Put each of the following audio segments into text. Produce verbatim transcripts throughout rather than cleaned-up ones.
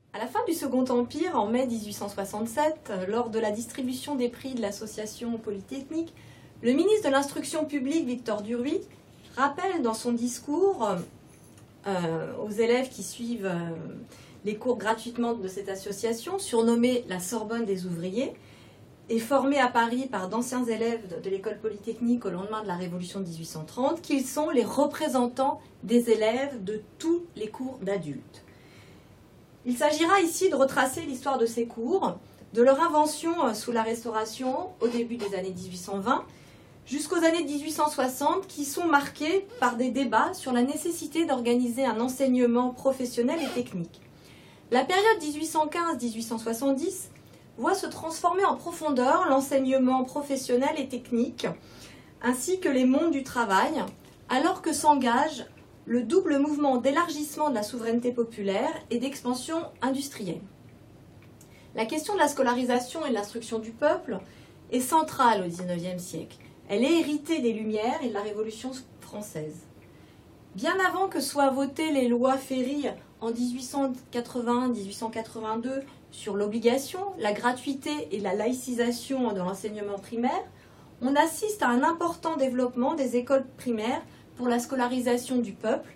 À la fin du Second Empire, en mai mille huit cent soixante-sept, lors de la distribution des prix de l'Association polytechnique, le ministre de l'Instruction publique, Victor Duruy, rappelle dans son discours euh, aux élèves qui suivent euh, les cours gratuitement de cette association, surnommée la Sorbonne des ouvriers, et formée à Paris par d'anciens élèves de, de l'école polytechnique au lendemain de la Révolution de mille huit cent trente, qu'ils sont les représentants des élèves de tous les cours d'adultes. Il s'agira ici de retracer l'histoire de ces cours, de leur invention sous la Restauration au début des années mille huit cent vingt, jusqu'aux années mille huit cent soixante, qui sont marquées par des débats sur la nécessité d'organiser un enseignement professionnel et technique. La période mille huit cent quinze à mille huit cent soixante-dix voit se transformer en profondeur l'enseignement professionnel et technique, ainsi que les mondes du travail, alors que s'engage le double mouvement d'élargissement de la souveraineté populaire et d'expansion industrielle. La question de la scolarisation et de l'instruction du peuple est centrale au dix-neuvième siècle. Elle est héritée des Lumières et de la Révolution française. Bien avant que soient votées les lois Ferry en mille huit cent quatre-vingt à mille huit cent quatre-vingt-deux sur l'obligation, la gratuité et la laïcisation de l'enseignement primaire, on assiste à un important développement des écoles primaires pour la scolarisation du peuple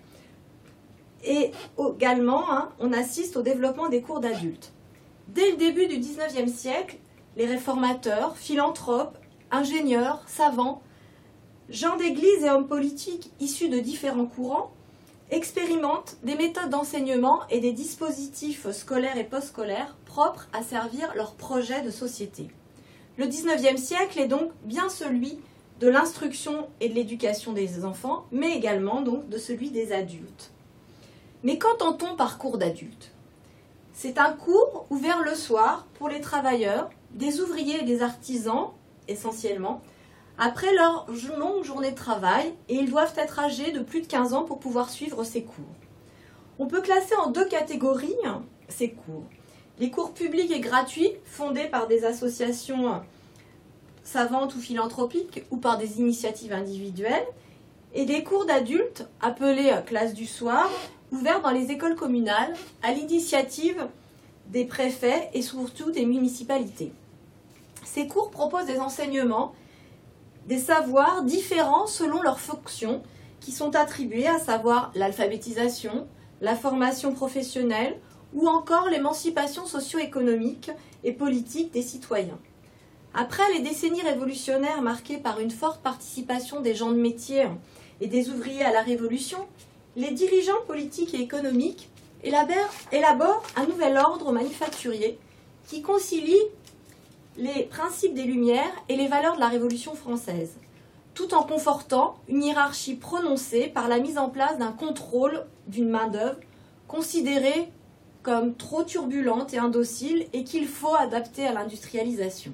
et également hein, on assiste au développement des cours d'adultes. Dès le début du dix-neuvième siècle, les réformateurs, philanthropes, ingénieurs, savants, gens d'église et hommes politiques issus de différents courants expérimentent des méthodes d'enseignement et des dispositifs scolaires et postscolaires propres à servir leurs projets de société. Le dix-neuvième siècle est donc bien celui de l'instruction et de l'éducation des enfants, mais également donc de celui des adultes. Mais qu'entend-on par cours d'adultes? C'est un cours ouvert le soir pour les travailleurs, des ouvriers et des artisans, essentiellement, après leur longue journée de travail, et ils doivent être âgés de plus de quinze ans pour pouvoir suivre ces cours. On peut classer en deux catégories ces cours. Les cours publics et gratuits, fondés par des associations savantes ou philanthropiques ou par des initiatives individuelles, et des cours d'adultes, appelés classes du soir, ouverts dans les écoles communales à l'initiative des préfets et surtout des municipalités. Ces cours proposent des enseignements, des savoirs différents selon leurs fonctions qui sont attribués, à savoir l'alphabétisation, la formation professionnelle ou encore l'émancipation socio-économique et politique des citoyens. Après les décennies révolutionnaires marquées par une forte participation des gens de métier et des ouvriers à la Révolution, les dirigeants politiques et économiques élaborent un nouvel ordre manufacturier qui concilie les principes des Lumières et les valeurs de la Révolution française, tout en confortant une hiérarchie prononcée par la mise en place d'un contrôle d'une main-d'œuvre considérée comme trop turbulente et indocile et qu'il faut adapter à l'industrialisation.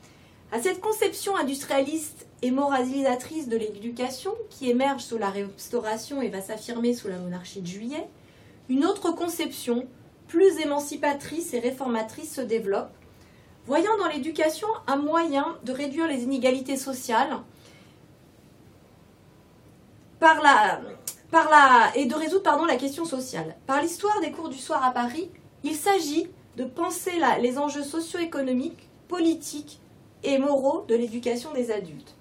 À cette conception industrialiste et moralisatrice de l'éducation qui émerge sous la Restauration et va s'affirmer sous la monarchie de Juillet, une autre conception, plus émancipatrice et réformatrice, se développe, voyant dans l'éducation un moyen de réduire les inégalités sociales par la, par la, et de résoudre pardon, la question sociale. Par l'histoire des cours du soir à Paris, il s'agit de penser la, les enjeux socio-économiques, politiques et moraux de l'éducation des adultes.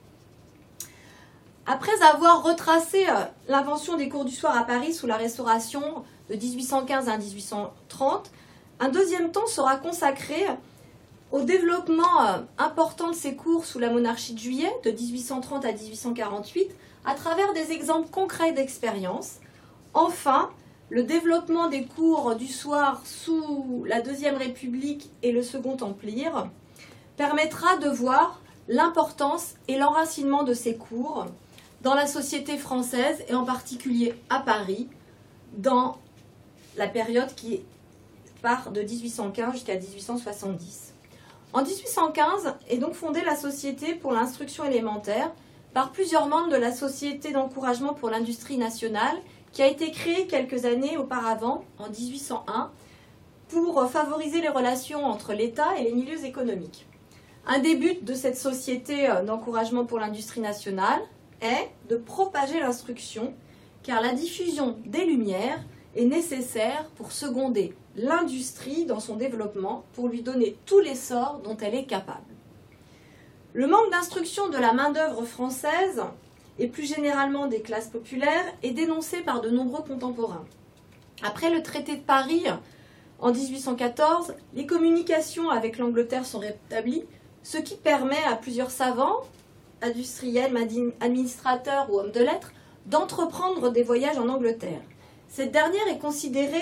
Après avoir retracé euh, l'invention des cours du soir à Paris sous la Restauration de mille huit cent quinze à mille huit cent trente, un deuxième temps sera consacré au développement euh, important de ces cours sous la monarchie de Juillet, de mille huit cent trente à mille huit cent quarante-huit, à travers des exemples concrets d'expérience. Enfin, le développement des cours du soir sous la Deuxième République et le Second Empire permettra de voir l'importance et l'enracinement de ces cours dans la société française et en particulier à Paris, dans la période qui part de mille huit cent quinze jusqu'à mille huit cent soixante-dix. En mille huit cent quinze est donc fondée la Société pour l'instruction élémentaire par plusieurs membres de la Société d'encouragement pour l'industrie nationale qui a été créée quelques années auparavant, en mille huit cent un, pour favoriser les relations entre l'État et les milieux économiques. Un des buts de cette Société d'encouragement pour l'industrie nationale est de propager l'instruction, car la diffusion des Lumières est nécessaire pour seconder l'industrie dans son développement pour lui donner tout l'essor dont elle est capable. Le manque d'instruction de la main-d'œuvre française, et plus généralement des classes populaires, est dénoncé par de nombreux contemporains. Après le traité de Paris, en dix-huit cent quatorze, les communications avec l'Angleterre sont rétablies, ce qui permet à plusieurs savants, industriels, administrateurs ou hommes de lettres, d'entreprendre des voyages en Angleterre. Cette dernière est considérée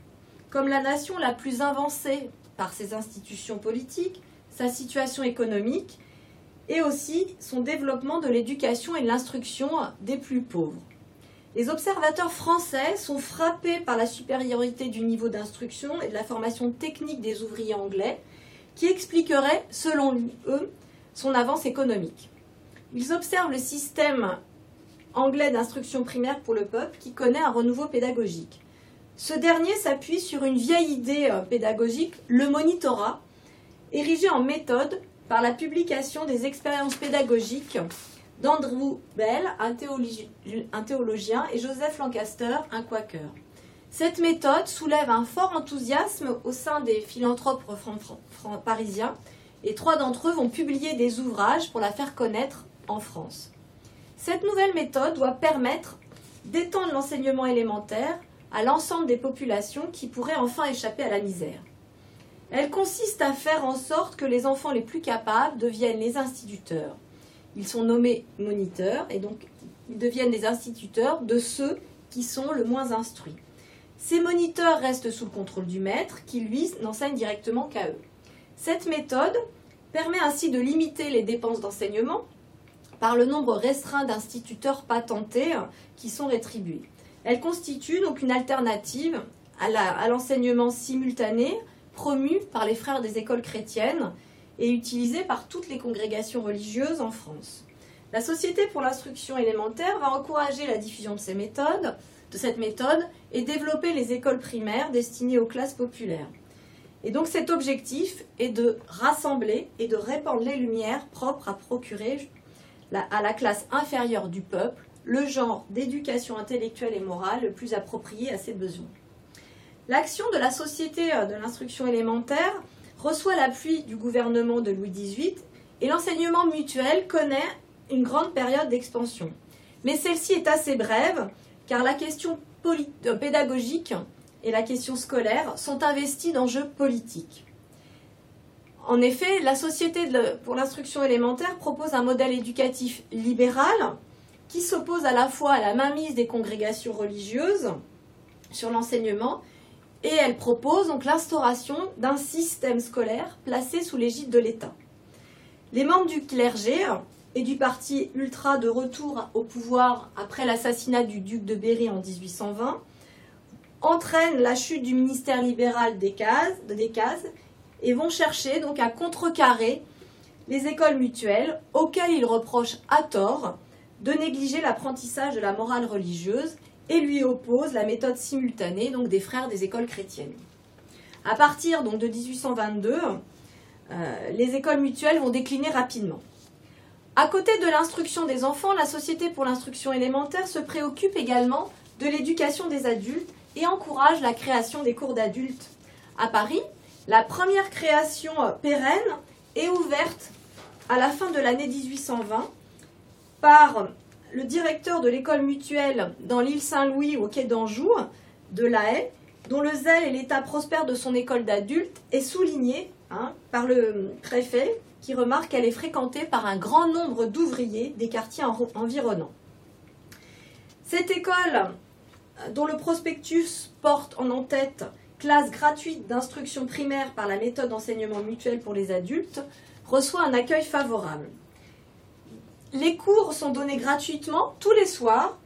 comme la nation la plus avancée par ses institutions politiques, sa situation économique et aussi son développement de l'éducation et de l'instruction des plus pauvres. Les observateurs français sont frappés par la supériorité du niveau d'instruction et de la formation technique des ouvriers anglais, qui expliquerait, selon eux, son avance économique. Ils observent le système anglais d'instruction primaire pour le peuple qui connaît un renouveau pédagogique. Ce dernier s'appuie sur une vieille idée pédagogique, le monitorat, érigé en méthode par la publication des expériences pédagogiques d'Andrew Bell, un, théologi- un théologien, et Joseph Lancaster, un quaker. Cette méthode soulève un fort enthousiasme au sein des philanthropes fran- fran- parisiens, et trois d'entre eux vont publier des ouvrages pour la faire connaître en France. Cette nouvelle méthode doit permettre d'étendre l'enseignement élémentaire à l'ensemble des populations qui pourraient enfin échapper à la misère. Elle consiste à faire en sorte que les enfants les plus capables deviennent les instituteurs. Ils sont nommés moniteurs et donc ils deviennent les instituteurs de ceux qui sont le moins instruits. Ces moniteurs restent sous le contrôle du maître qui, lui, n'enseigne directement qu'à eux. Cette méthode permet ainsi de limiter les dépenses d'enseignement par le nombre restreint d'instituteurs patentés qui sont rétribués. Elle constitue donc une alternative à, la, à l'enseignement simultané promu par les frères des écoles chrétiennes et utilisé par toutes les congrégations religieuses en France. La Société pour l'instruction élémentaire va encourager la diffusion de ces méthodes, de cette méthode et développer les écoles primaires destinées aux classes populaires. Et donc cet objectif est de rassembler et de répandre les lumières propres à procurer à la classe inférieure du peuple le genre d'éducation intellectuelle et morale le plus approprié à ses besoins. L'action de la Société de l'instruction élémentaire reçoit l'appui du gouvernement de Louis dix-huit et l'enseignement mutuel connaît une grande période d'expansion. Mais celle-ci est assez brève car la question poly- pédagogique et la question scolaire sont investies d'enjeux politiques. En effet, la Société de, pour l'instruction élémentaire propose un modèle éducatif libéral qui s'oppose à la fois à la mainmise des congrégations religieuses sur l'enseignement et elle propose donc l'instauration d'un système scolaire placé sous l'égide de l'État. Les membres du clergé et du parti ultra de retour au pouvoir après l'assassinat du duc de Berry en dix-huit cent vingt entraînent la chute du ministère libéral Decazes, de Decazes et vont chercher donc à contrecarrer les écoles mutuelles auxquelles ils reprochent à tort de négliger l'apprentissage de la morale religieuse et lui opposent la méthode simultanée donc des frères des écoles chrétiennes. À partir donc, de dix-huit cent vingt-deux, euh, les écoles mutuelles vont décliner rapidement. À côté de l'instruction des enfants, la Société pour l'instruction élémentaire se préoccupe également de l'éducation des adultes et encourage la création des cours d'adultes. À Paris, la première création pérenne est ouverte à la fin de l'année dix-huit cent vingt par le directeur de l'école mutuelle dans l'île Saint-Louis au quai d'Anjou, de La Haye, dont le zèle et l'état prospère de son école d'adultes est souligné hein, par le préfet qui remarque qu'elle est fréquentée par un grand nombre d'ouvriers des quartiers environnants. Cette école, dont le prospectus porte en en-tête classe gratuite d'instruction primaire par la méthode d'enseignement mutuel pour les adultes, reçoit un accueil favorable. Les cours sont donnés gratuitement tous les soirs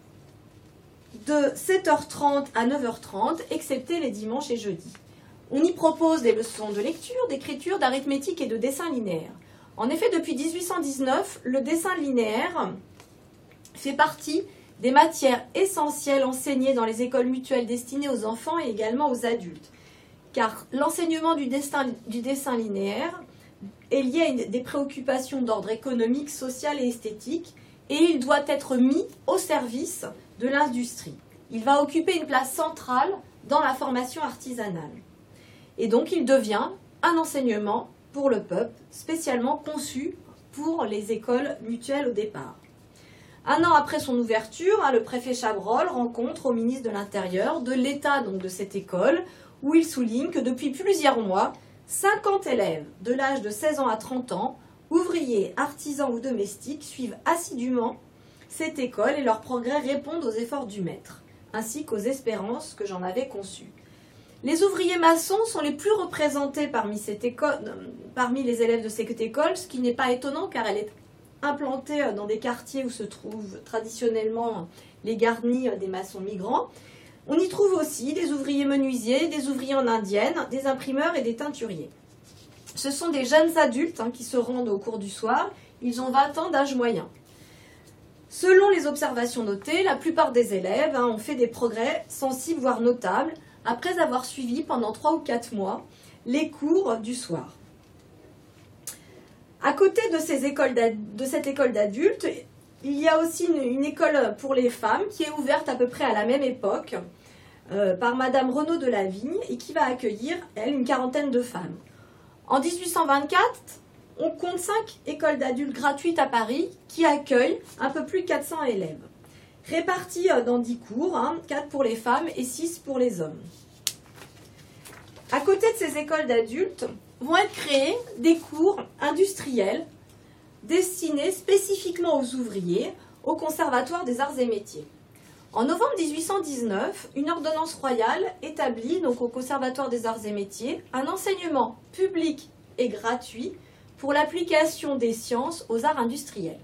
de sept heures trente à neuf heures trente, excepté les dimanches et jeudis. On y propose des leçons de lecture, d'écriture, d'arithmétique et de dessin linéaire. En effet, depuis dix-huit cent dix-neuf, le dessin linéaire fait partie des matières essentielles enseignées dans les écoles mutuelles destinées aux enfants et également aux adultes. Car l'enseignement du dessin, du dessin linéaire est lié à une, des préoccupations d'ordre économique, social et esthétique, et il doit être mis au service de l'industrie. Il va occuper une place centrale dans la formation artisanale. Et donc il devient un enseignement pour le peuple, spécialement conçu pour les écoles mutuelles au départ. Un an après son ouverture, le préfet Chabrol rencontre au ministre de l'Intérieur de l'état donc, de cette école, où il souligne que depuis plusieurs mois, cinquante élèves de l'âge de seize ans à trente ans, ouvriers, artisans ou domestiques, suivent assidûment cette école et leurs progrès répondent aux efforts du maître, ainsi qu'aux espérances que j'en avais conçues. Les ouvriers maçons sont les plus représentés parmi, cette école, parmi les élèves de cette école, ce qui n'est pas étonnant car elle est implantée dans des quartiers où se trouvent traditionnellement les garnis des maçons migrants. On y trouve aussi des ouvriers menuisiers, des ouvriers en indienne, des imprimeurs et des teinturiers. Ce sont des jeunes adultes hein, qui se rendent au cours du soir. Ils ont vingt ans d'âge moyen. Selon les observations notées, la plupart des élèves hein, ont fait des progrès sensibles, voire notables, après avoir suivi pendant trois ou quatre mois les cours du soir. À côté de, ces écoles de cette école d'adultes, il y a aussi une, une école pour les femmes qui est ouverte à peu près à la même époque euh, par Madame Renaud de la Vigne et qui va accueillir, elle, une quarantaine de femmes. En dix-huit cent vingt-quatre, on compte cinq écoles d'adultes gratuites à Paris qui accueillent un peu plus de quatre cents élèves, répartis dans dix cours, hein, quatre pour les femmes et six pour les hommes. À côté de ces écoles d'adultes, vont être créés des cours industriels destinés spécifiquement aux ouvriers au Conservatoire des Arts et Métiers. En novembre dix-huit cent dix-neuf, une ordonnance royale établit donc au Conservatoire des Arts et Métiers un enseignement public et gratuit pour l'application des sciences aux arts industriels.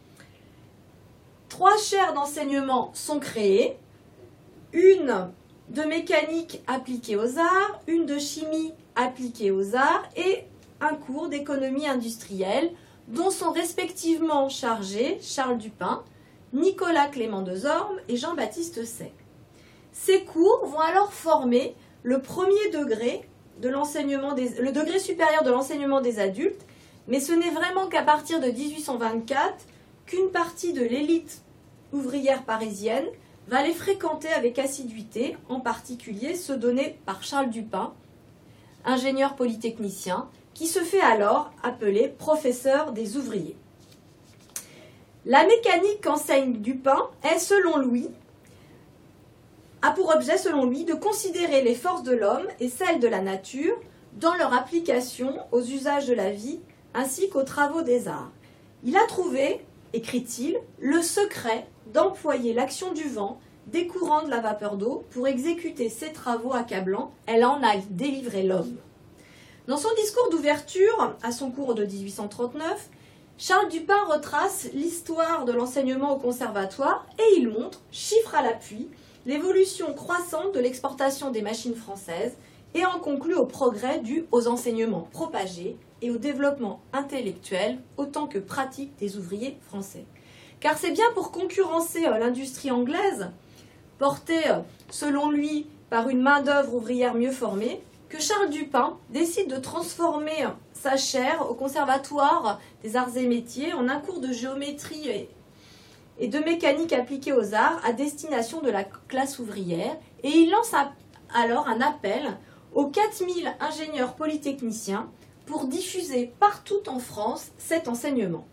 Trois chaires d'enseignement sont créées, une de mécanique appliquée aux arts, une de chimie appliquée aux arts et un cours d'économie industrielle dont sont respectivement chargés Charles Dupin, Nicolas Clément Desormes et Jean-Baptiste Say. Ces cours vont alors former le premier degré de l'enseignement des, le degré supérieur de l'enseignement des adultes, mais ce n'est vraiment qu'à partir de dix-huit cent vingt-quatre qu'une partie de l'élite ouvrière parisienne va les fréquenter avec assiduité, en particulier ceux donnés par Charles Dupin, ingénieur polytechnicien, qui se fait alors appeler professeur des ouvriers. La mécanique qu'enseigne Dupin est, selon lui, a pour objet, selon lui, de considérer les forces de l'homme et celles de la nature dans leur application aux usages de la vie ainsi qu'aux travaux des arts. Il a trouvé, écrit-il, le secret d'employer l'action du vent, des courants de la vapeur d'eau pour exécuter ces travaux accablants. Elle en a délivré l'homme. Dans son discours d'ouverture à son cours de dix-huit cent trente-neuf, Charles Dupin retrace l'histoire de l'enseignement au conservatoire et il montre, chiffres à l'appui, l'évolution croissante de l'exportation des machines françaises et en conclut au progrès dû aux enseignements propagés et au développement intellectuel autant que pratique des ouvriers français. Car c'est bien pour concurrencer l'industrie anglaise, portée selon lui par une main-d'œuvre ouvrière mieux formée, que Charles Dupin décide de transformer sa chaire au Conservatoire des Arts et Métiers en un cours de géométrie et de mécanique appliquée aux arts à destination de la classe ouvrière, et il lance alors un appel aux quatre mille ingénieurs polytechniciens pour diffuser partout en France cet enseignement.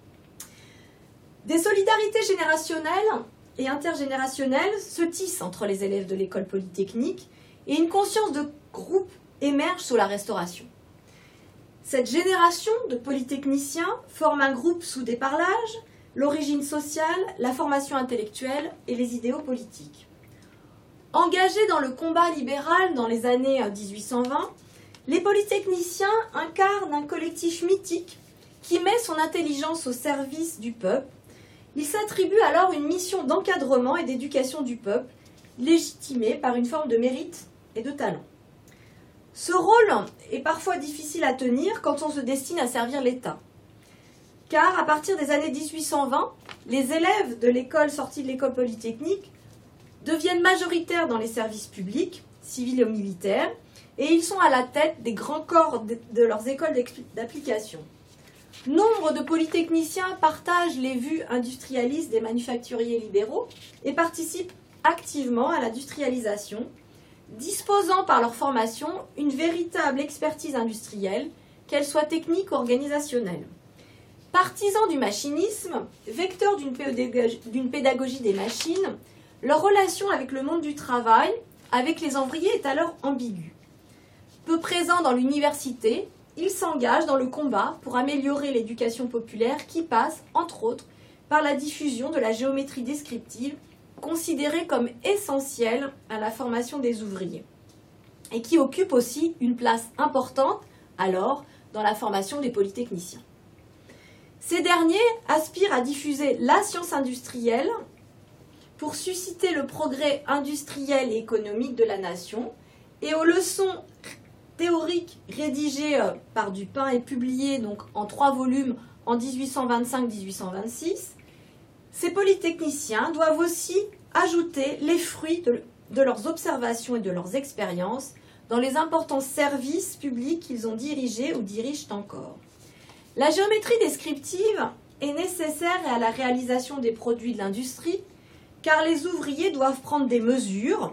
Des solidarités générationnelles et intergénérationnelles se tissent entre les élèves de l'école polytechnique et une conscience de groupe émerge sous la Restauration. Cette génération de polytechniciens forme un groupe soudé par l'âge, l'origine sociale, la formation intellectuelle et les idéaux politiques. Engagés dans le combat libéral dans les années dix-huit cent vingt, les polytechniciens incarnent un collectif mythique qui met son intelligence au service du peuple. Ils s'attribuent alors une mission d'encadrement et d'éducation du peuple, légitimée par une forme de mérite et de talent. Ce rôle est parfois difficile à tenir quand on se destine à servir l'État. Car à partir des années dix-huit cent vingt, les élèves de l'école sortie de l'école polytechnique deviennent majoritaires dans les services publics, civils et militaires, et ils sont à la tête des grands corps de leurs écoles d'application. Nombre de polytechniciens partagent les vues industrialistes des manufacturiers libéraux et participent activement à l'industrialisation, disposant par leur formation une véritable expertise industrielle, qu'elle soit technique ou organisationnelle. Partisans du machinisme, vecteurs d'une pédagogie, d'une pédagogie des machines, leur relation avec le monde du travail, avec les ouvriers, est alors ambiguë. Peu présents dans l'université, ils s'engagent dans le combat pour améliorer l'éducation populaire qui passe, entre autres, par la diffusion de la géométrie descriptive, considérée comme essentielle à la formation des ouvriers, et qui occupe aussi une place importante, alors, dans la formation des polytechniciens. Ces derniers aspirent à diffuser la science industrielle pour susciter le progrès industriel et économique de la nation, et aux leçons théoriques rédigées par Dupin et publiées donc en trois volumes en dix-huit cent vingt-cinq à dix-huit cent vingt-six, ces polytechniciens doivent aussi ajouter les fruits de, de leurs observations et de leurs expériences dans les importants services publics qu'ils ont dirigés ou dirigent encore. La géométrie descriptive est nécessaire à la réalisation des produits de l'industrie, car les ouvriers doivent prendre des mesures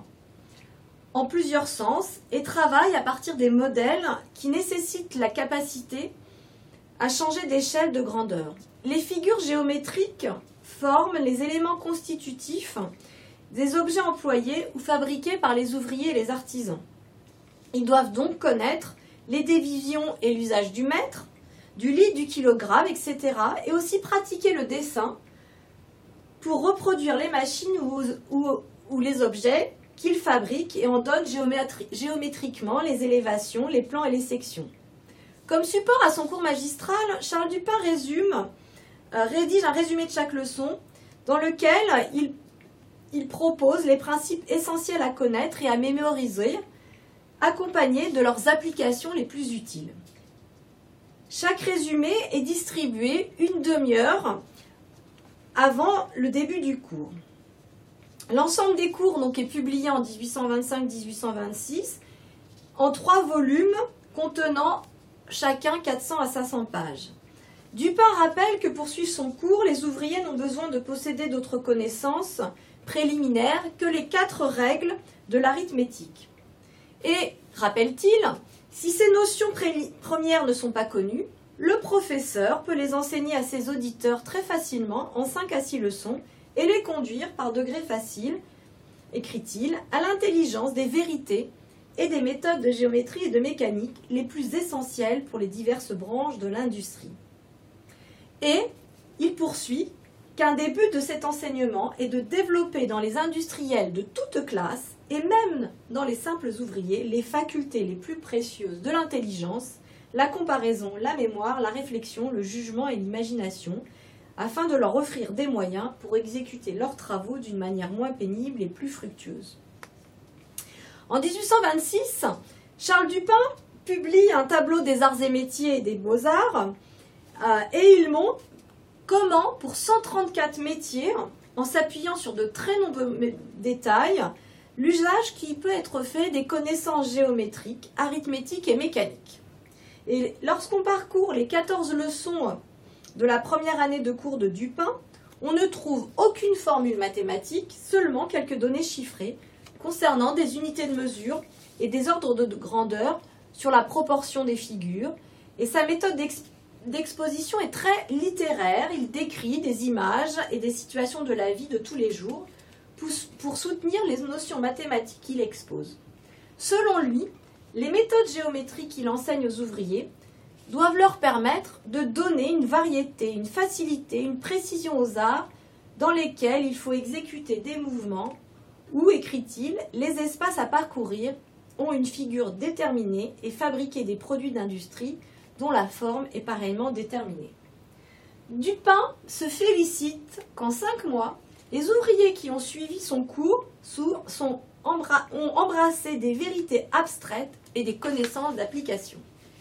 en plusieurs sens et travaillent à partir des modèles qui nécessitent la capacité à changer d'échelle de grandeur. Les figures géométriques forment les éléments constitutifs des objets employés ou fabriqués par les ouvriers et les artisans. Ils doivent donc connaître les divisions et l'usage du mètre, du litre, du kilogramme, et cetera, et aussi pratiquer le dessin pour reproduire les machines ou, ou, ou les objets qu'ils fabriquent et en donnent géométri- géométriquement les élévations, les plans et les sections. Comme support à son cours magistral, Charles Dupin résume, euh, rédige un résumé de chaque leçon dans lequel il, il propose les principes essentiels à connaître et à mémoriser, accompagnés de leurs applications les plus utiles. Chaque résumé est distribué une demi-heure avant le début du cours. L'ensemble des cours donc, est publié en dix-huit cent vingt-cinq à dix-huit cent vingt-six en trois volumes contenant chacun quatre cents à cinq cents pages. Dupin rappelle que pour suivre son cours, les ouvriers n'ont besoin de posséder d'autres connaissances préliminaires que les quatre règles de l'arithmétique. Et, rappelle-t-il, si ces notions pré- premières ne sont pas connues, le professeur peut les enseigner à ses auditeurs très facilement en cinq à six leçons et les conduire par degrés faciles, écrit-il, à l'intelligence des vérités et des méthodes de géométrie et de mécanique les plus essentielles pour les diverses branches de l'industrie. Et il poursuit qu'un des buts de cet enseignement est de développer dans les industriels de toute classe et même dans les simples ouvriers les facultés les plus précieuses de l'intelligence, la comparaison, la mémoire, la réflexion, le jugement et l'imagination, afin de leur offrir des moyens pour exécuter leurs travaux d'une manière moins pénible et plus fructueuse. En dix-huit cent vingt-six, Charles Dupin publie un tableau des arts et métiers et des beaux-arts euh, et il montre comment, pour cent trente-quatre métiers, en s'appuyant sur de très nombreux détails, l'usage qui peut être fait des connaissances géométriques, arithmétiques et mécaniques. Et lorsqu'on parcourt les quatorze leçons de la première année de cours de Dupin, on ne trouve aucune formule mathématique, seulement quelques données chiffrées concernant des unités de mesure et des ordres de grandeur sur la proportion des figures. Et sa méthode d'ex- d'exposition est très littéraire. Il décrit des images et des situations de la vie de tous les jours pour, pour soutenir les notions mathématiques qu'il expose. Selon lui, les méthodes géométriques qu'il enseigne aux ouvriers doivent leur permettre de donner une variété, une facilité, une précision aux arts dans lesquels il faut exécuter des mouvements où, écrit-il, les espaces à parcourir ont une figure déterminée et fabriquer des produits d'industrie dont la forme est pareillement déterminée. Dupin se félicite qu'en cinq mois, les ouvriers qui ont suivi son cours sont embra- ont embrassé des vérités abstraites et des connaissances d'application.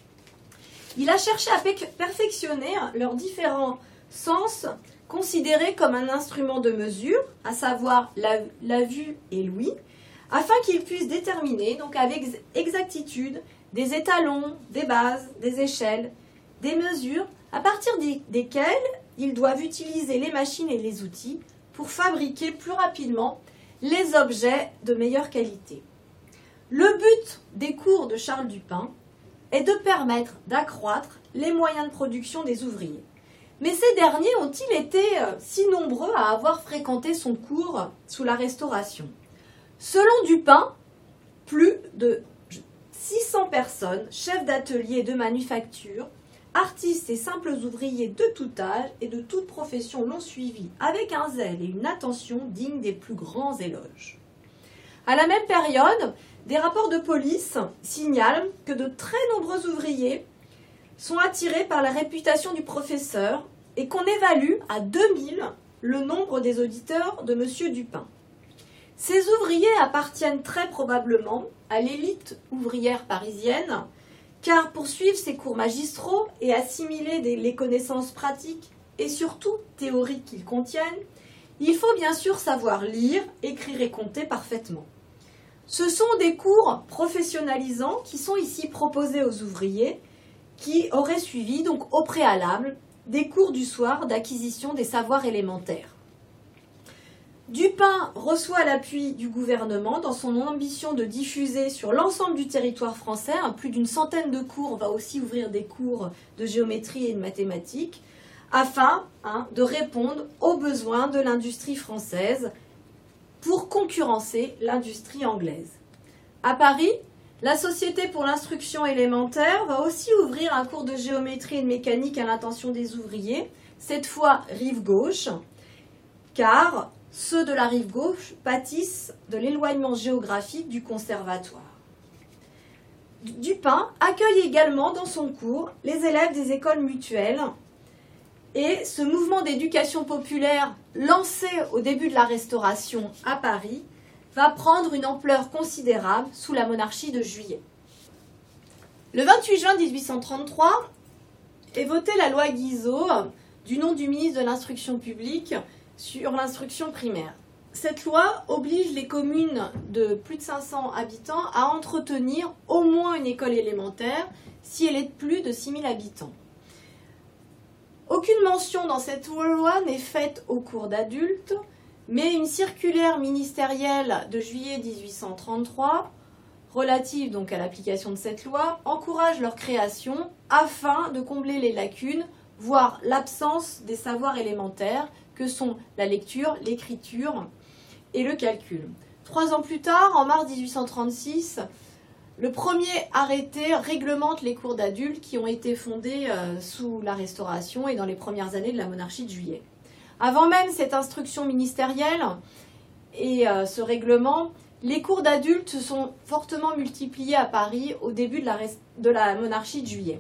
Il a cherché à perfectionner leurs différents sens considérés comme un instrument de mesure, à savoir la, la vue et l'ouïe, afin qu'ils puissent déterminer donc avec exactitude des étalons, des bases, des échelles, des mesures à partir desquelles ils doivent utiliser les machines et les outils pour fabriquer plus rapidement les objets de meilleure qualité. Le but des cours de Charles Dupin est de permettre d'accroître les moyens de production des ouvriers. Mais ces derniers ont-ils été si nombreux à avoir fréquenté son cours sous la Restauration? Selon Dupin, plus de six cents personnes, chefs d'atelier et de manufacture, artistes et simples ouvriers de tout âge et de toute profession l'ont suivi avec un zèle et une attention dignes des plus grands éloges. À la même période, des rapports de police signalent que de très nombreux ouvriers sont attirés par la réputation du professeur et qu'on évalue à deux mille le nombre des auditeurs de M. Dupin. Ces ouvriers appartiennent très probablement à l'élite ouvrière parisienne, car pour suivre ces cours magistraux et assimiler des, les connaissances pratiques et surtout théoriques qu'ils contiennent, il faut bien sûr savoir lire, écrire et compter parfaitement. Ce sont des cours professionnalisants qui sont ici proposés aux ouvriers qui auraient suivi donc au préalable des cours du soir d'acquisition des savoirs élémentaires. Dupin reçoit l'appui du gouvernement dans son ambition de diffuser sur l'ensemble du territoire français. Plus d'une centaine de cours, on va aussi ouvrir des cours de géométrie et de mathématiques, afin hein, de répondre aux besoins de l'industrie française pour concurrencer l'industrie anglaise. À Paris, la Société pour l'instruction élémentaire va aussi ouvrir un cours de géométrie et de mécanique à l'intention des ouvriers, cette fois rive gauche, car ceux de la rive gauche pâtissent de l'éloignement géographique du conservatoire. Dupin accueille également dans son cours les élèves des écoles mutuelles et ce mouvement d'éducation populaire lancé au début de la Restauration à Paris va prendre une ampleur considérable sous la monarchie de Juillet. Le vingt-huit juin mille huit cent trente-trois est votée la loi Guizot du nom du ministre de l'Instruction publique sur l'instruction primaire. Cette loi oblige les communes de plus de cinq cents habitants à entretenir au moins une école élémentaire si elle est de plus de six mille habitants. Aucune mention dans cette loi n'est faite aux cours d'adultes, mais une circulaire ministérielle de juillet mille huit cent trente-trois, relative donc à l'application de cette loi, encourage leur création afin de combler les lacunes, voire l'absence des savoirs élémentaires que sont la lecture, l'écriture et le calcul. Trois ans plus tard, en mars mille huit cent trente-six, le premier arrêté réglemente les cours d'adultes qui ont été fondés euh, sous la Restauration et dans les premières années de la monarchie de Juillet. Avant même cette instruction ministérielle et euh, ce règlement, les cours d'adultes se sont fortement multipliés à Paris au début de la, de la monarchie de Juillet.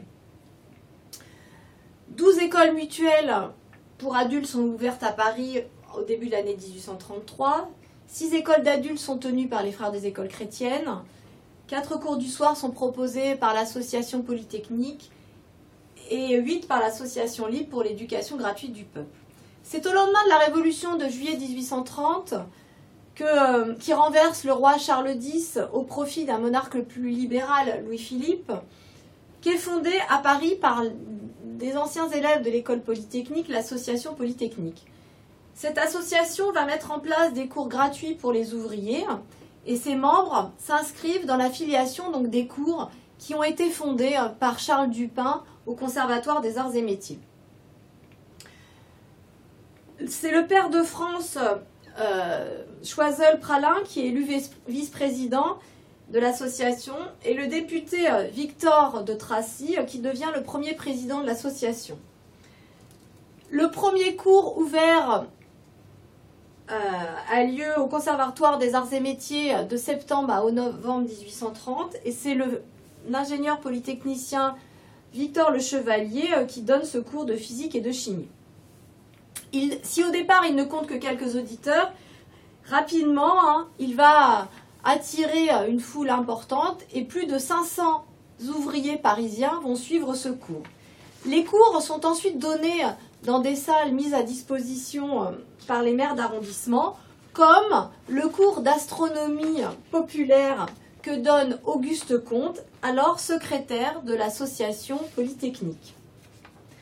Douze écoles mutuelles pour adultes sont ouvertes à Paris au début de l'année mille huit cent trente-trois. Six écoles d'adultes sont tenues par les frères des écoles chrétiennes. Quatre cours du soir sont proposés par l'association Polytechnique et huit par l'association Libre pour l'éducation gratuite du peuple. C'est au lendemain de la Révolution de juillet mille huit cent trente que, euh, qui renverse le roi Charles dix au profit d'un monarque plus libéral, Louis-Philippe, qu'est fondée à Paris par des anciens élèves de l'école polytechnique, l'association Polytechnique. Cette association va mettre en place des cours gratuits pour les ouvriers et ses membres s'inscrivent dans la filiation donc, des cours qui ont été fondés par Charles Dupin au Conservatoire des Arts et Métiers. C'est le pair de France, euh, Choiseul-Pralin, qui est élu vice-président de l'association, et le député euh, Victor de Tracy, euh, qui devient le premier président de l'association. Le premier cours ouvert euh, a lieu au Conservatoire des Arts et Métiers de septembre à novembre mille huit cent trente, et c'est l'ingénieur polytechnicien Victor Le Chevalier euh, qui donne ce cours de physique et de chimie. Il, si au départ il ne compte que quelques auditeurs, rapidement hein, il va attirer une foule importante et plus de cinq cents ouvriers parisiens vont suivre ce cours. Les cours sont ensuite donnés dans des salles mises à disposition par les maires d'arrondissement, comme le cours d'astronomie populaire que donne Auguste Comte, alors secrétaire de l'association Polytechnique.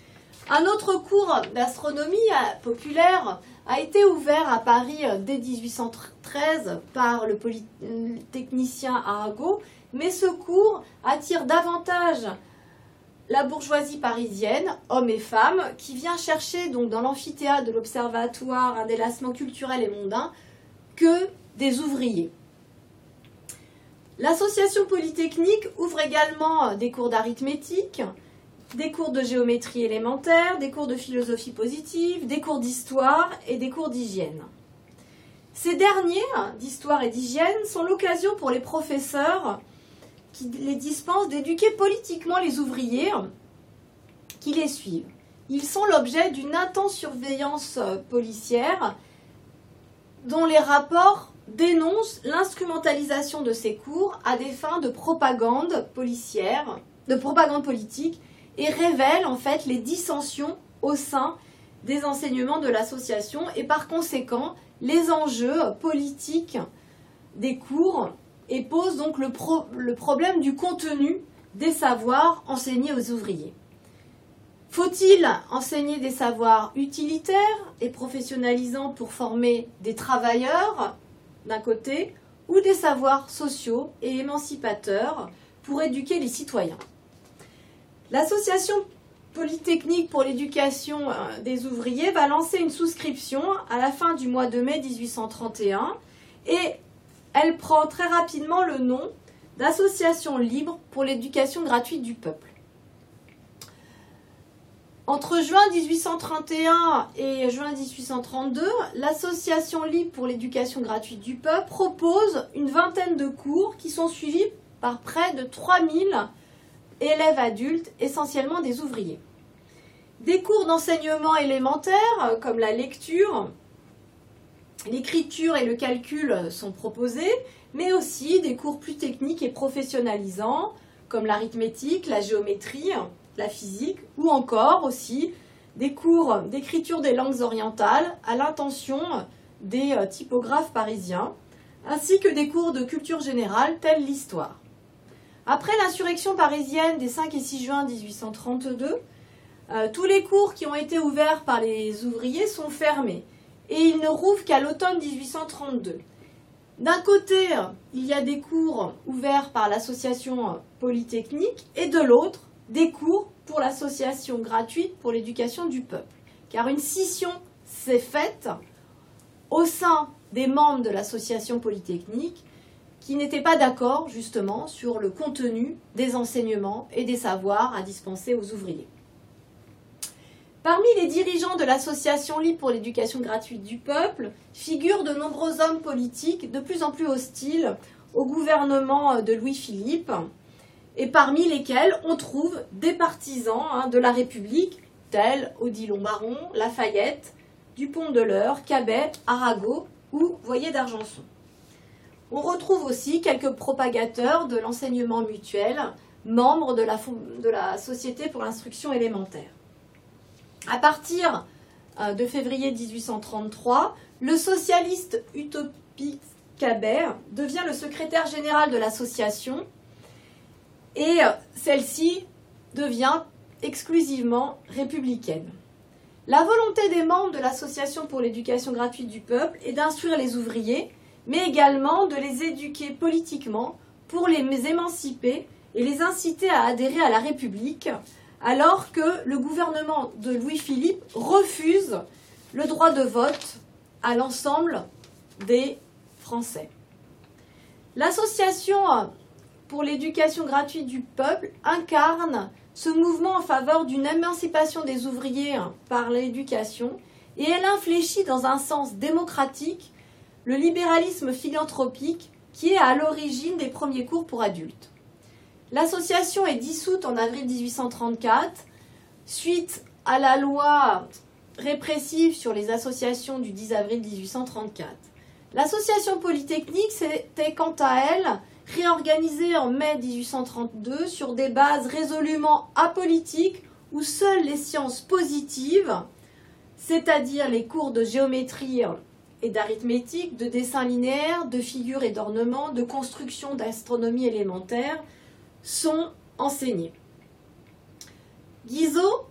Un autre cours d'astronomie populaire a été ouvert à Paris dès mille huit cent treize par le polytechnicien Arago, mais ce cours attire davantage la bourgeoisie parisienne, hommes et femmes, qui vient chercher donc dans l'amphithéâtre de l'Observatoire un délassement culturel et mondain, que des ouvriers. L'association polytechnique ouvre également des cours d'arithmétique, des cours de géométrie élémentaire, des cours de philosophie positive, des cours d'histoire et des cours d'hygiène. Ces derniers, d'histoire et d'hygiène, sont l'occasion pour les professeurs qui les dispensent d'éduquer politiquement les ouvriers qui les suivent. Ils sont l'objet d'une intense surveillance policière dont les rapports dénoncent l'instrumentalisation de ces cours à des fins de propagande policière, de propagande politique, et révèlent en fait les dissensions au sein des enseignements de l'association et par conséquent les enjeux politiques des cours et posent donc le, pro le problème du contenu des savoirs enseignés aux ouvriers. Faut-il enseigner des savoirs utilitaires et professionnalisants pour former des travailleurs d'un côté ou des savoirs sociaux et émancipateurs pour éduquer les citoyens? L'Association polytechnique pour l'éducation des ouvriers va lancer une souscription à la fin du mois de mai mille huit cent trente et un et elle prend très rapidement le nom d'Association libre pour l'éducation gratuite du peuple. Entre juin mille huit cent trente et un et juin mille huit cent trente-deux, l'Association libre pour l'éducation gratuite du peuple propose une vingtaine de cours qui sont suivis par près de trois mille élèves adultes, essentiellement des ouvriers. Des cours d'enseignement élémentaire, comme la lecture, l'écriture et le calcul sont proposés, mais aussi des cours plus techniques et professionnalisants, comme l'arithmétique, la géométrie, la physique, ou encore aussi des cours d'écriture des langues orientales à l'intention des typographes parisiens, ainsi que des cours de culture générale tels l'histoire. Après l'insurrection parisienne des cinq et six juin mille huit cent trente-deux, euh, tous les cours qui ont été ouverts par les ouvriers sont fermés et ils ne rouvrent qu'à l'automne mille huit cent trente-deux. D'un côté, il y a des cours ouverts par l'association polytechnique et de l'autre, des cours pour l'association gratuite pour l'éducation du peuple. Car une scission s'est faite au sein des membres de l'association polytechnique qui n'étaient pas d'accord justement sur le contenu des enseignements et des savoirs à dispenser aux ouvriers. Parmi les dirigeants de l'Association libre pour l'éducation gratuite du peuple figurent de nombreux hommes politiques de plus en plus hostiles au gouvernement de Louis-Philippe et parmi lesquels on trouve des partisans hein, de la République tels Odilon Baron, Lafayette, Dupont de l'Eure, Cabet, Arago ou Voyer d'Argenson. On retrouve aussi quelques propagateurs de l'enseignement mutuel, membres de la, de la Société pour l'instruction élémentaire. À partir de février mille huit cent trente-trois, le socialiste utopique Cabet devient le secrétaire général de l'association et celle-ci devient exclusivement républicaine. La volonté des membres de l'Association pour l'éducation gratuite du peuple est d'instruire les ouvriers, mais également de les éduquer politiquement pour les émanciper et les inciter à adhérer à la République, alors que le gouvernement de Louis-Philippe refuse le droit de vote à l'ensemble des Français. L'association pour l'éducation gratuite du peuple incarne ce mouvement en faveur d'une émancipation des ouvriers par l'éducation et elle infléchit dans un sens démocratique le libéralisme philanthropique qui est à l'origine des premiers cours pour adultes. L'association est dissoute en avril mille huit cent trente-quatre suite à la loi répressive sur les associations du dix avril mille huit cent trente-quatre. L'association polytechnique s'était quant à elle réorganisée en mai mille huit cent trente-deux sur des bases résolument apolitiques où seules les sciences positives, c'est-à-dire les cours de géométrie et d'arithmétique, de dessin linéaire, de figures et d'ornements, de construction d'astronomie élémentaire, sont enseignés. Guizot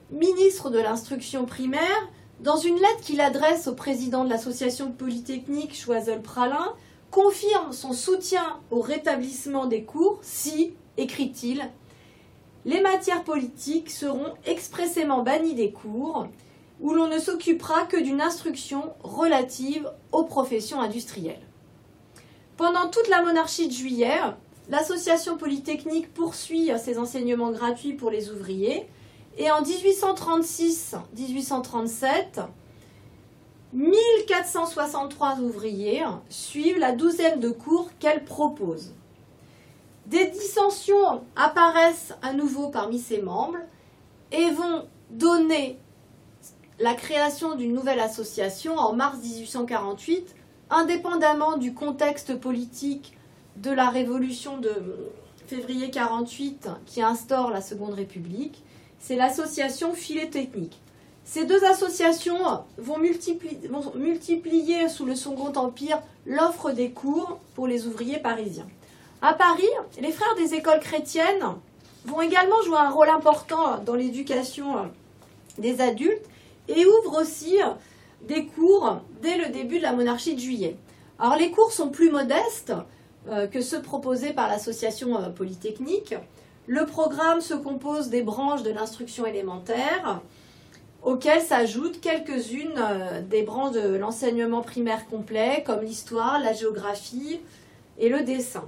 ministre de l'instruction primaire, dans une lettre qu'il adresse au président de l'association polytechnique Choiseul-Praslin, confirme son soutien au rétablissement des cours si, écrit-il, les matières politiques seront expressément bannies des cours où l'on ne s'occupera que d'une instruction relative aux professions industrielles. Pendant toute la monarchie de Juillet, l'association polytechnique poursuit ses enseignements gratuits pour les ouvriers et en dix-huit cent trente-six dix-huit cent trente-sept, mille quatre cent soixante-trois ouvriers suivent la douzaine de cours qu'elle propose. Des dissensions apparaissent à nouveau parmi ses membres et vont donner la création d'une nouvelle association en mars dix-huit cent quarante-huit, indépendamment du contexte politique de la révolution de février mille neuf cent quarante-huit qui instaure la Seconde République, c'est l'association Philotécnique. Ces deux associations vont multiplier, vont multiplier sous le Second Empire l'offre des cours pour les ouvriers parisiens. À Paris, les frères des écoles chrétiennes vont également jouer un rôle important dans l'éducation des adultes et ouvrent aussi des cours dès le début de la monarchie de Juillet. Alors les cours sont plus modestes euh, que ceux proposés par l'association euh, polytechnique. Le programme se compose des branches de l'instruction élémentaire, auxquelles s'ajoutent quelques-unes euh, des branches de l'enseignement primaire complet, comme l'histoire, la géographie et le dessin.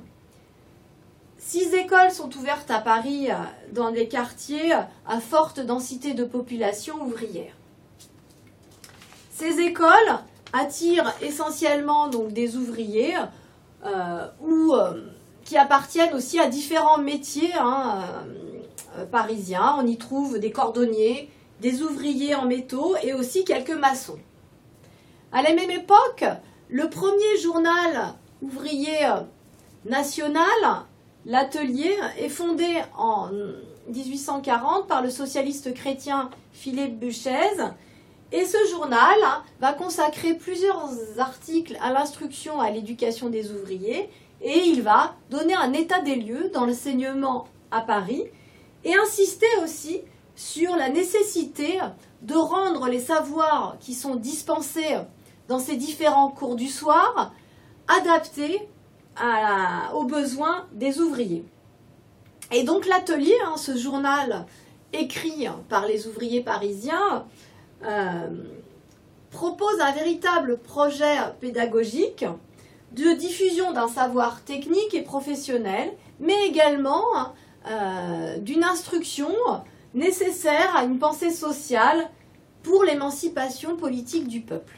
Six écoles sont ouvertes à Paris euh, dans des quartiers à forte densité de population ouvrière. Ces écoles attirent essentiellement donc, des ouvriers euh, ou, euh, qui appartiennent aussi à différents métiers hein, euh, parisiens. On y trouve des cordonniers, des ouvriers en métaux et aussi quelques maçons. À la même époque, le premier journal ouvrier national, l'Atelier, est fondé en dix-huit cent quarante par le socialiste chrétien Philippe Buchez. Et ce journal va consacrer plusieurs articles à l'instruction, à l'éducation des ouvriers, et il va donner un état des lieux dans l'enseignement à Paris, et insister aussi sur la nécessité de rendre les savoirs qui sont dispensés dans ces différents cours du soir adaptés à la, aux besoins des ouvriers. Et donc l'Atelier, hein, ce journal écrit par les ouvriers parisiens, Euh, propose un véritable projet pédagogique de diffusion d'un savoir technique et professionnel, mais également euh, d'une instruction nécessaire à une pensée sociale pour l'émancipation politique du peuple.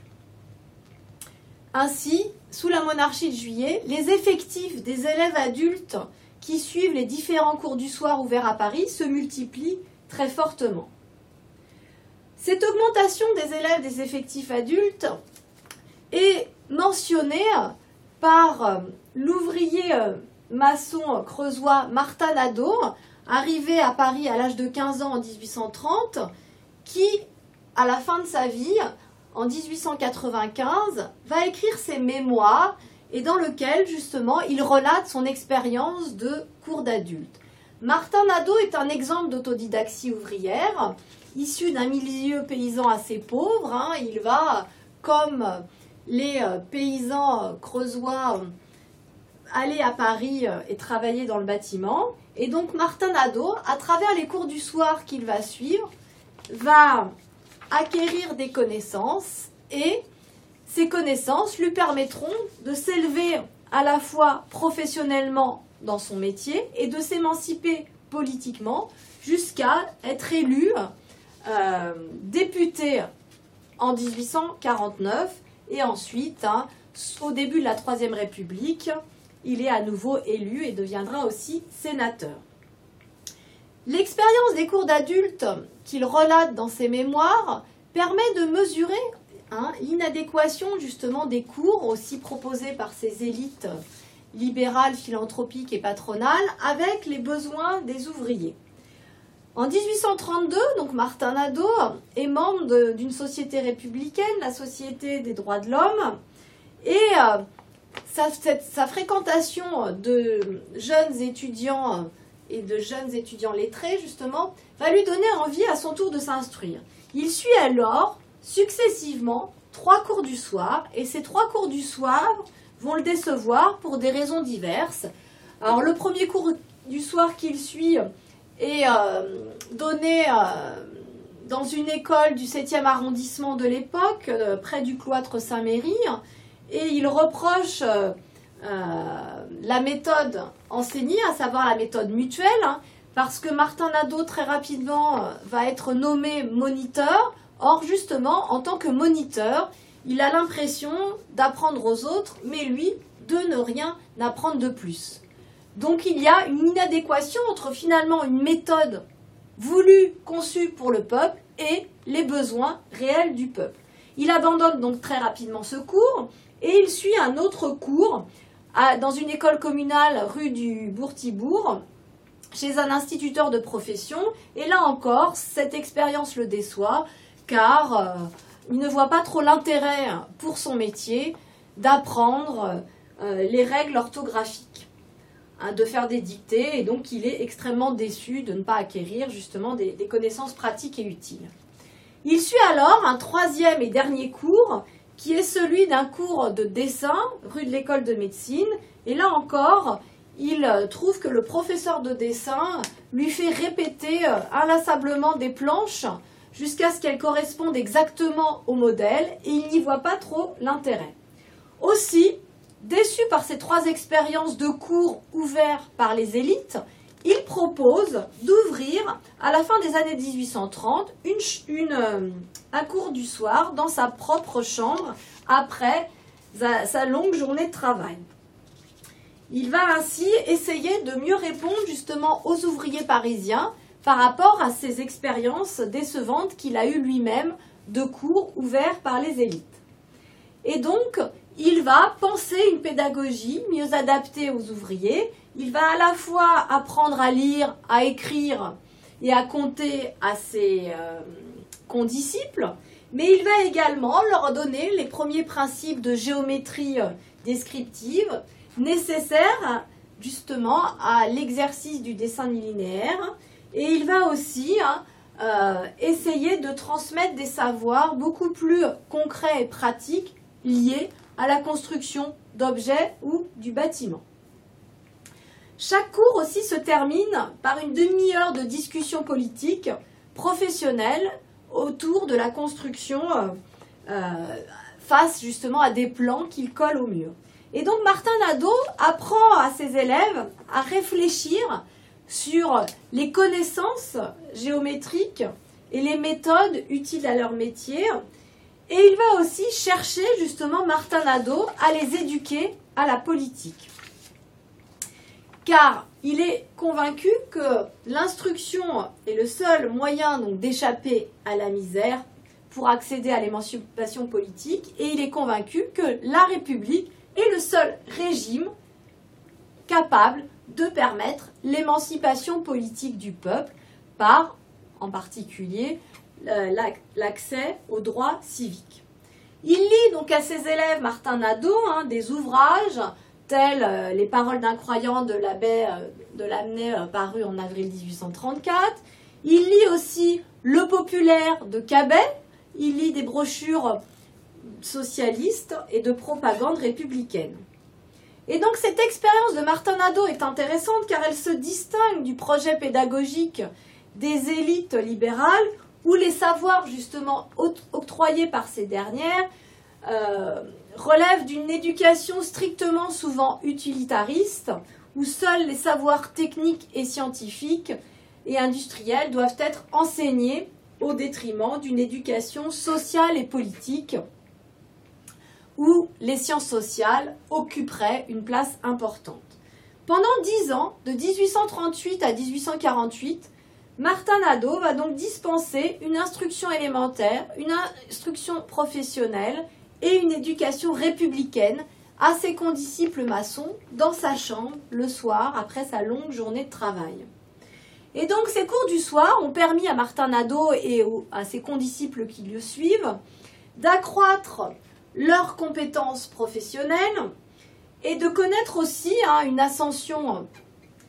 Ainsi, sous la monarchie de Juillet, les effectifs des élèves adultes qui suivent les différents cours du soir ouverts à Paris se multiplient très fortement. Cette augmentation des élèves des effectifs adultes est mentionnée par l'ouvrier maçon creusois Martin Nadeau, arrivé à Paris à l'âge de quinze ans en dix-huit cent trente, qui, à la fin de sa vie, en dix-huit cent quatre-vingt-quinze, va écrire ses mémoires et dans lequel, justement, il relate son expérience de cours d'adultes. Martin Nadeau est un exemple d'autodidaxie ouvrière. Issu d'un milieu paysan assez pauvre, hein, il va, comme les paysans creusois, aller à Paris et travailler dans le bâtiment. Et donc Martin Nadeau, à travers les cours du soir qu'il va suivre, va acquérir des connaissances et ces connaissances lui permettront de s'élever à la fois professionnellement dans son métier et de s'émanciper politiquement jusqu'à être élu Euh, député en dix-huit cent quarante-neuf et ensuite, hein, au début de la Troisième République, il est à nouveau élu et deviendra aussi sénateur. L'expérience des cours d'adultes qu'il relate dans ses mémoires permet de mesurer hein, l'inadéquation justement des cours aussi proposés par ces élites libérales, philanthropiques et patronales avec les besoins des ouvriers. En dix-huit cent trente-deux, donc Martin Nadeau est membre d'une société républicaine, la Société des droits de l'homme, et euh, sa, cette, sa fréquentation de jeunes étudiants et de jeunes étudiants lettrés, justement, va lui donner envie à son tour de s'instruire. Il suit alors, successivement, trois cours du soir, et ces trois cours du soir vont le décevoir pour des raisons diverses. Alors, le premier cours du soir qu'il suit est euh, donné euh, dans une école du septième arrondissement de l'époque, euh, près du cloître Saint-Méry, et il reproche euh, euh, la méthode enseignée, à savoir la méthode mutuelle, hein, parce que Martin Nadeau, très rapidement, euh, va être nommé moniteur. Or, justement, en tant que moniteur, il a l'impression d'apprendre aux autres, mais lui, de ne rien apprendre de plus. Donc, il y a une inadéquation entre, finalement, une méthode voulue, conçue pour le peuple, et les besoins réels du peuple. Il abandonne donc très rapidement ce cours, et il suit un autre cours à, dans une école communale rue du Bourg-Tibourg, chez un instituteur de profession, et là encore, cette expérience le déçoit, car euh, il ne voit pas trop l'intérêt pour son métier d'apprendre euh, les règles orthographiques, hein, de faire des dictées, et donc il est extrêmement déçu de ne pas acquérir justement des, des connaissances pratiques et utiles. Il suit alors un troisième et dernier cours, qui est celui d'un cours de dessin, rue de l'école de médecine, et là encore, il trouve que le professeur de dessin lui fait répéter inlassablement des planches jusqu'à ce qu'elles correspondent exactement au modèle, et il n'y voit pas trop l'intérêt. Aussi, déçu par ces trois expériences de cours ouverts par les élites, il propose d'ouvrir, à la fin des années mille huit cent trente, une, une, un cours du soir dans sa propre chambre après sa, sa longue journée de travail. Il va ainsi essayer de mieux répondre justement aux ouvriers parisiens par rapport à ces expériences décevantes qu'il a eues lui-même de cours ouverts par les élites. Et donc, il va penser une pédagogie mieux adaptée aux ouvriers. Il va à la fois apprendre à lire, à écrire et à compter à ses euh, condisciples, mais il va également leur donner les premiers principes de géométrie descriptive nécessaires justement à l'exercice du dessin linéaire, et il va aussi hein, euh, essayer de transmettre des savoirs beaucoup plus concrets et pratiques liés à la construction d'objets ou du bâtiment. Chaque cours aussi se termine par une demi-heure de discussion politique professionnelle autour de la construction euh, euh, face justement à des plans qu'il colle au mur. Et donc Martin Nadeau apprend à ses élèves à réfléchir sur les connaissances géométriques et les méthodes utiles à leur métier. Et il va aussi chercher justement Martin Nadeau à les éduquer à la politique. Car il est convaincu que l'instruction est le seul moyen donc d'échapper à la misère pour accéder à l'émancipation politique, et il est convaincu que la République est le seul régime capable de permettre l'émancipation politique du peuple par, en particulier, l'accès aux droits civiques. Il lit donc à ses élèves, Martin Nadeau, hein, des ouvrages tels euh, Les paroles d'un croyant de l'abbé euh, de Lamennais euh, paru en avril mille huit cent trente-quatre. Il lit aussi Le populaire de Cabet. Il lit des brochures socialistes et de propagande républicaine. Et donc cette expérience de Martin Nadeau est intéressante car elle se distingue du projet pédagogique des élites libérales où les savoirs justement octroyés par ces dernières euh, relèvent d'une éducation strictement souvent utilitariste, où seuls les savoirs techniques et scientifiques et industriels doivent être enseignés au détriment d'une éducation sociale et politique, où les sciences sociales occuperaient une place importante. Pendant dix ans, de mille huit cent trente-huit à mille huit cent quarante-huit, Martin Nadeau va donc dispenser une instruction élémentaire, une instruction professionnelle et une éducation républicaine à ses condisciples maçons dans sa chambre le soir après sa longue journée de travail. Et donc ces cours du soir ont permis à Martin Nadeau et à ses condisciples qui le suivent d'accroître leurs compétences professionnelles et de connaître aussi hein, une ascension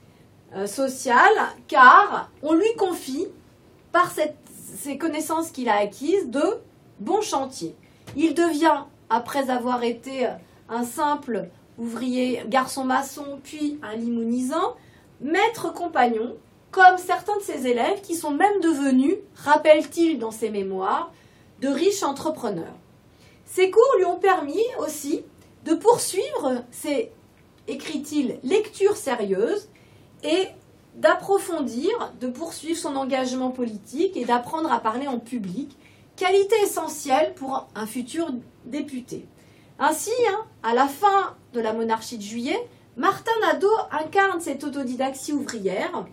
euh, social, car on lui confie, par cette, ces connaissances qu'il a acquises, de bons chantiers. Il devient, après avoir été un simple ouvrier, garçon maçon, puis un limounisant, maître compagnon, comme certains de ses élèves qui sont même devenus, rappelle-t-il dans ses mémoires, de riches entrepreneurs. Ces cours lui ont permis aussi de poursuivre ses, écrit-il, lectures sérieuses et d'approfondir, de poursuivre son engagement politique et d'apprendre à parler en public, qualité essentielle pour un futur député. Ainsi, hein, à la fin de la monarchie de Juillet, Martin Nadeau incarne cette autodidaxie ouvrière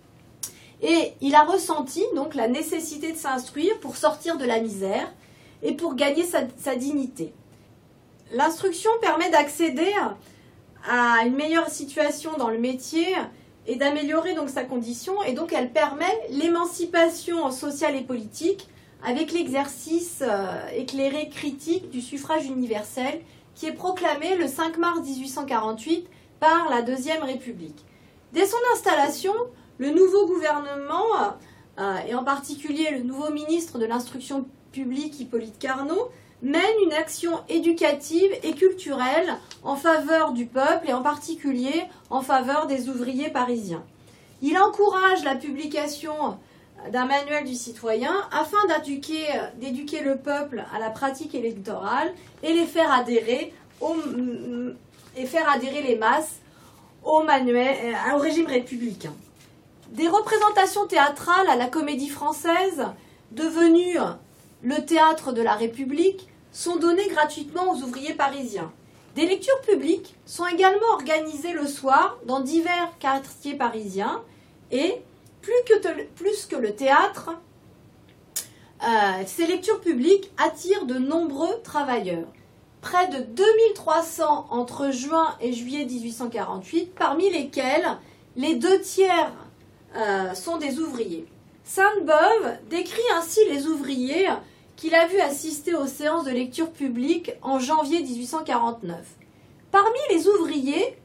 et il a ressenti donc la nécessité de s'instruire pour sortir de la misère et pour gagner sa, sa dignité. L'instruction permet d'accéder à une meilleure situation dans le métier et d'améliorer donc sa condition, et donc elle permet l'émancipation sociale et politique avec l'exercice euh, éclairé critique du suffrage universel qui est proclamé le cinq mars mille huit cent quarante-huit par la Deuxième République. Dès son installation, le nouveau gouvernement, euh, et en particulier le nouveau ministre de l'Instruction publique Hippolyte Carnot, mène une action éducative et culturelle en faveur du peuple et en particulier en faveur des ouvriers parisiens. Il encourage la publication d'un manuel du citoyen afin d'éduquer, d'éduquer le peuple à la pratique électorale et les faire adhérer au, et faire adhérer les masses au, manuel, au régime républicain. Des représentations théâtrales à la Comédie Française, devenues le théâtre de la République, sont données gratuitement aux ouvriers parisiens. Des lectures publiques sont également organisées le soir dans divers quartiers parisiens et, plus que, te, plus que le théâtre, euh, ces lectures publiques attirent de nombreux travailleurs. Près de deux mille trois cents entre juin et juillet mille huit cent quarante-huit, parmi lesquels les deux tiers euh, sont des ouvriers. Sainte-Beuve décrit ainsi les ouvriers qu'il a vu assister aux séances de lecture publique en janvier mille huit cent quarante-neuf. Parmi les ouvriers,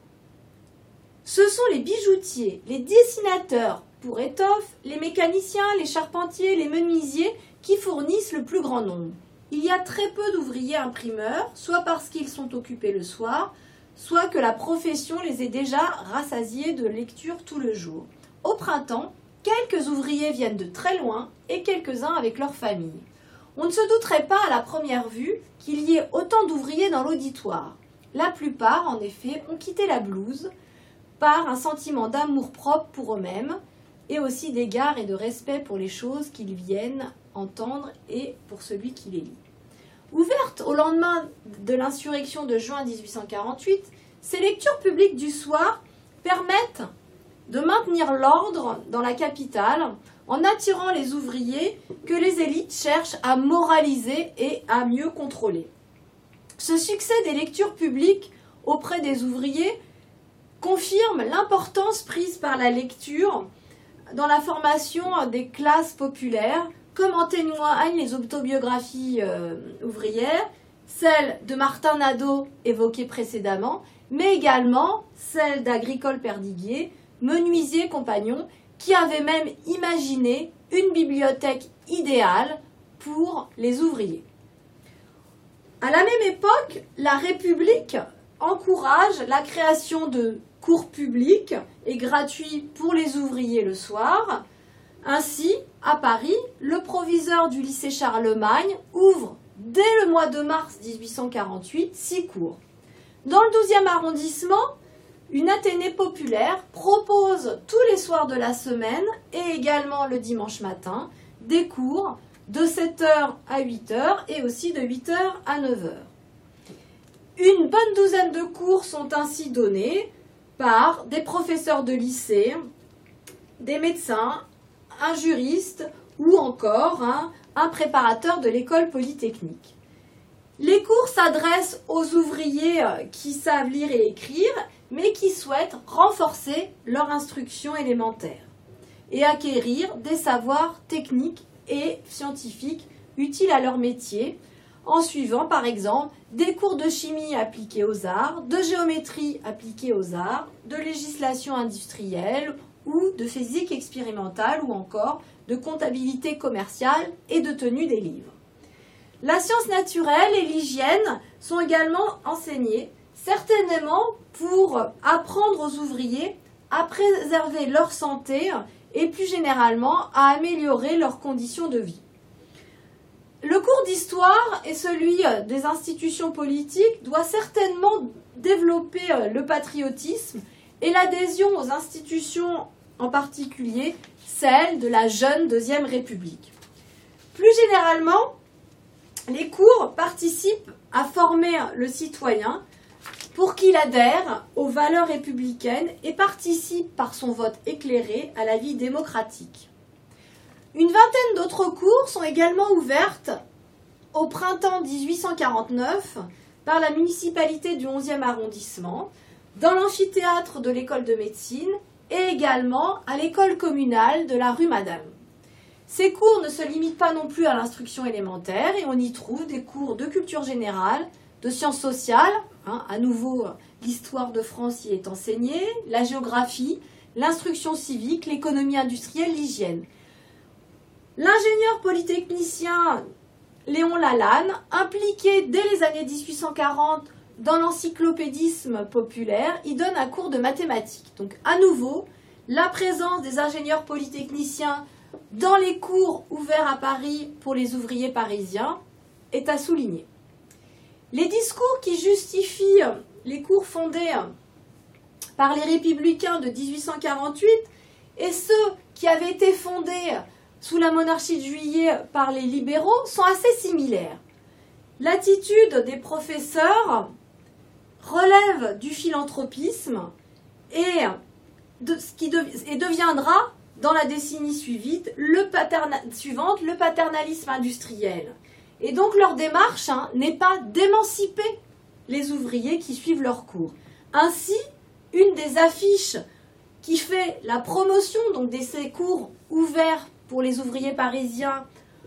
ce sont les bijoutiers, les dessinateurs pour étoffes, les mécaniciens, les charpentiers, les menuisiers qui fournissent le plus grand nombre. Il y a très peu d'ouvriers imprimeurs, soit parce qu'ils sont occupés le soir, soit que la profession les ait déjà rassasiés de lecture tout le jour. Au printemps, quelques ouvriers viennent de très loin et quelques-uns avec leur famille. On ne se douterait pas à la première vue qu'il y ait autant d'ouvriers dans l'auditoire. La plupart, en effet, ont quitté la blouse par un sentiment d'amour-propre pour eux-mêmes et aussi d'égard et de respect pour les choses qu'ils viennent entendre et pour celui qui les lit. Ouvertes au lendemain de l'insurrection de juin mille huit cent quarante-huit, ces lectures publiques du soir permettent de maintenir l'ordre dans la capitale en attirant les ouvriers que les élites cherchent à moraliser et à mieux contrôler. Ce succès des lectures publiques auprès des ouvriers confirme l'importance prise par la lecture dans la formation des classes populaires, comme en témoignent les autobiographies euh, ouvrières, celle de Martin Nadeau évoquée précédemment, mais également celle d'Agricole Perdiguier, menuisier compagnon, qui avait même imaginé une bibliothèque idéale pour les ouvriers. À la même époque, la République encourage la création de cours publics et gratuits pour les ouvriers le soir. Ainsi, à Paris, le proviseur du lycée Charlemagne ouvre dès le mois de mars mille huit cent quarante-huit six cours. Dans le douzième arrondissement, une Athénée populaire propose tous les soirs de la semaine et également le dimanche matin des cours de sept heures à huit heures et aussi de huit heures à neuf heures. Une bonne douzaine de cours sont ainsi donnés par des professeurs de lycée, des médecins, un juriste ou encore hein, un préparateur de l'école polytechnique. Les cours s'adressent aux ouvriers qui savent lire et écrire, mais qui souhaitent renforcer leur instruction élémentaire et acquérir des savoirs techniques et scientifiques utiles à leur métier, en suivant par exemple des cours de chimie appliqués aux arts, de géométrie appliquée aux arts, de législation industrielle ou de physique expérimentale ou encore de comptabilité commerciale et de tenue des livres. La science naturelle et l'hygiène sont également enseignées, certainement pour apprendre aux ouvriers à préserver leur santé et plus généralement à améliorer leurs conditions de vie. Le cours d'histoire et celui des institutions politiques doit certainement développer le patriotisme et l'adhésion aux institutions, en particulier celle de la jeune Deuxième République. Plus généralement, les cours participent à former le citoyen pour qu'il adhère aux valeurs républicaines et participe par son vote éclairé à la vie démocratique. Une vingtaine d'autres cours sont également ouvertes au printemps dix-huit cent quarante-neuf par la municipalité du onzième arrondissement, dans l'amphithéâtre de l'école de médecine et également à l'école communale de la rue Madame. Ces cours ne se limitent pas non plus à l'instruction élémentaire et on y trouve des cours de culture générale, de sciences sociales, hein, à nouveau l'histoire de France y est enseignée, la géographie, l'instruction civique, l'économie industrielle, l'hygiène. L'ingénieur polytechnicien Léon Lalanne, impliqué dès les années dix-huit cent quarante dans l'encyclopédisme populaire, y donne un cours de mathématiques. Donc à nouveau, la présence des ingénieurs polytechniciens dans les cours ouverts à Paris pour les ouvriers parisiens est à souligner. Les discours qui justifient les cours fondés par les républicains de dix-huit cent quarante-huit et ceux qui avaient été fondés sous la monarchie de Juillet par les libéraux sont assez similaires. L'attitude des professeurs relève du philanthropisme et, de, ce qui de, et deviendra, dans la décennie suivante, le, paterna, suivante, le paternalisme industriel. Et donc leur démarche hein, n'est pas d'émanciper les ouvriers qui suivent leurs cours. Ainsi, une des affiches qui fait la promotion donc, de ces cours ouverts pour les ouvriers parisiens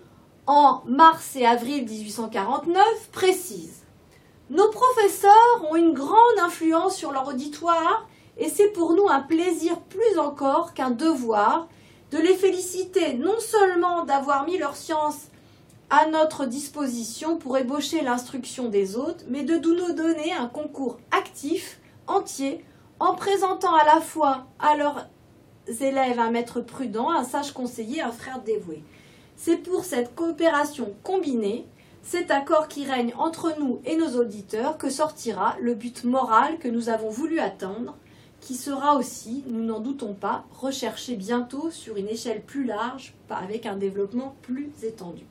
en mars et avril dix-huit cent quarante-neuf précise « Nos professeurs ont une grande influence sur leur auditoire et c'est pour nous un plaisir plus encore qu'un devoir de les féliciter non seulement d'avoir mis leur science à notre disposition pour ébaucher l'instruction des autres, mais de nous donner un concours actif, entier, en présentant à la fois à leurs élèves un maître prudent, un sage conseiller, un frère dévoué. C'est pour cette coopération combinée, cet accord qui règne entre nous et nos auditeurs, que sortira le but moral que nous avons voulu atteindre, qui sera aussi, nous n'en doutons pas, recherché bientôt sur une échelle plus large, avec un développement plus étendu.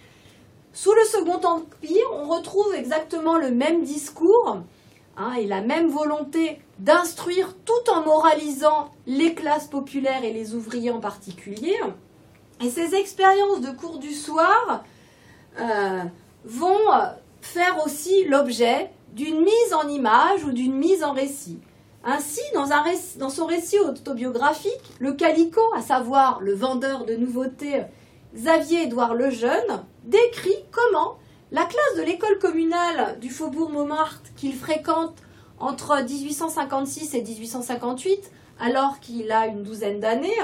Sous le Second Empire, on retrouve exactement le même discours hein, et la même volonté d'instruire tout en moralisant les classes populaires et les ouvriers en particulier. Et ces expériences de cours du soir euh, vont faire aussi l'objet d'une mise en image ou d'une mise en récit. Ainsi, dans, un récit, dans son récit autobiographique, le Calicot, à savoir le vendeur de nouveautés Xavier-Édouard Lejeune, décrit comment la classe de l'école communale du Faubourg Montmartre qu'il fréquente entre dix-huit cent cinquante-six et dix-huit cent cinquante-huit, alors qu'il a une douzaine d'années,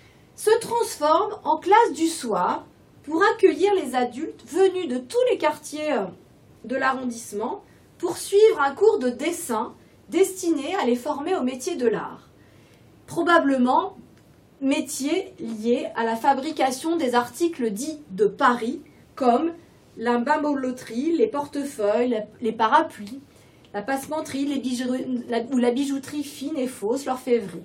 se transforme en classe du soir pour accueillir les adultes venus de tous les quartiers de l'arrondissement pour suivre un cours de dessin destiné à les former au métier de l'art. Probablement métier lié à la fabrication des articles dits de Paris, comme la bimbeloterie, les portefeuilles, les parapluies, la passementerie les bijou- la, ou la bijouterie fine et fausse, l'orfèvrerie.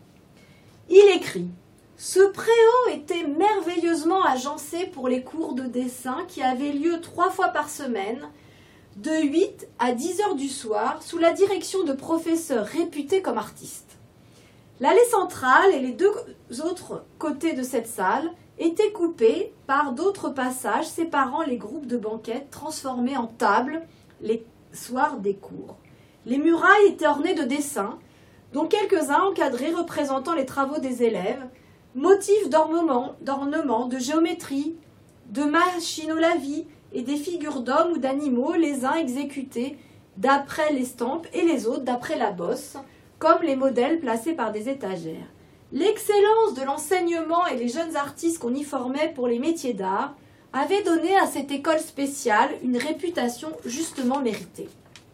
Il écrit « Ce préau était merveilleusement agencé pour les cours de dessin qui avaient lieu trois fois par semaine, de huit à dix heures du soir, sous la direction de professeurs réputés comme artistes. L'allée centrale et les deux autres côtés de cette salle étaient coupés par d'autres passages séparant les groupes de banquettes transformés en tables les soirs des cours. Les murailles étaient ornées de dessins, dont quelques-uns encadrés représentant les travaux des élèves, motifs d'ornement, d'ornement, de géométrie, de machinolavis et des figures d'hommes ou d'animaux, les uns exécutés d'après l'estampe et les autres d'après la bosse, comme les modèles placés par des étagères. L'excellence de l'enseignement et les jeunes artistes qu'on y formait pour les métiers d'art avait donné à cette école spéciale une réputation justement méritée.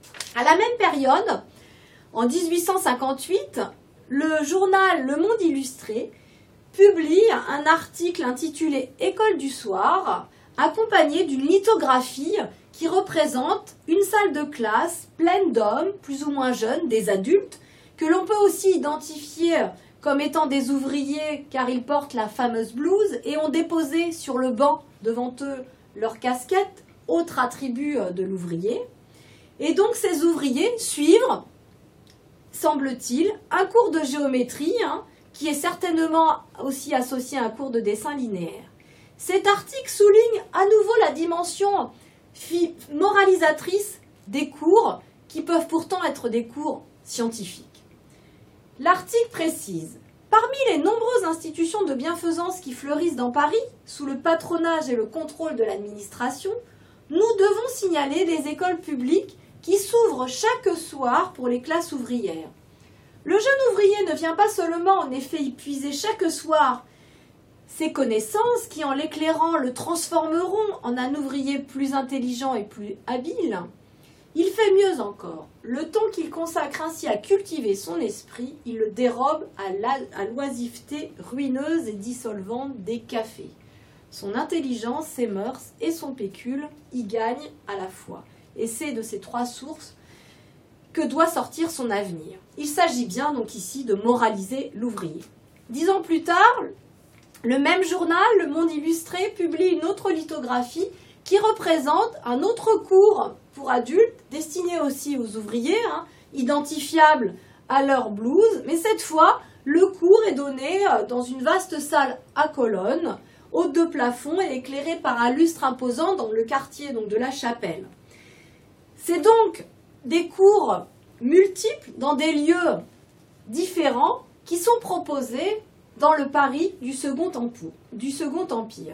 À la même période, en dix-huit cent cinquante-huit, le journal Le Monde Illustré publie un article intitulé « École du soir », accompagné d'une lithographie qui représente une salle de classe pleine d'hommes, plus ou moins jeunes, des adultes, que l'on peut aussi identifier comme étant des ouvriers car ils portent la fameuse blouse et ont déposé sur le banc devant eux leur casquette, autre attribut de l'ouvrier. Et donc ces ouvriers suivent, semble-t-il, un cours de géométrie hein, qui est certainement aussi associé à un cours de dessin linéaire. Cet article souligne à nouveau la dimension moralisatrice des cours qui peuvent pourtant être des cours scientifiques. L'article précise « Parmi les nombreuses institutions de bienfaisance qui fleurissent dans Paris, sous le patronage et le contrôle de l'administration, nous devons signaler les écoles publiques qui s'ouvrent chaque soir pour les classes ouvrières. Le jeune ouvrier ne vient pas seulement en effet y puiser chaque soir ses connaissances qui, en l'éclairant, le transformeront en un ouvrier plus intelligent et plus habile. Il fait mieux encore. Le temps qu'il consacre ainsi à cultiver son esprit, il le dérobe à l'oisiveté ruineuse et dissolvante des cafés. Son intelligence, ses mœurs et son pécule y gagnent à la fois. Et c'est de ces trois sources que doit sortir son avenir. Il s'agit bien donc ici de moraliser l'ouvrier. Dix ans plus tard, le même journal, Le Monde Illustré, publie une autre lithographie qui représente un autre cours pour adultes, destiné aussi aux ouvriers, hein, identifiables à leur blouse, mais cette fois, le cours est donné dans une vaste salle à colonnes, aux deux plafonds et éclairée par un lustre imposant dans le quartier donc, de la Chapelle. C'est donc des cours multiples dans des lieux différents qui sont proposés dans le Paris du Second Empire.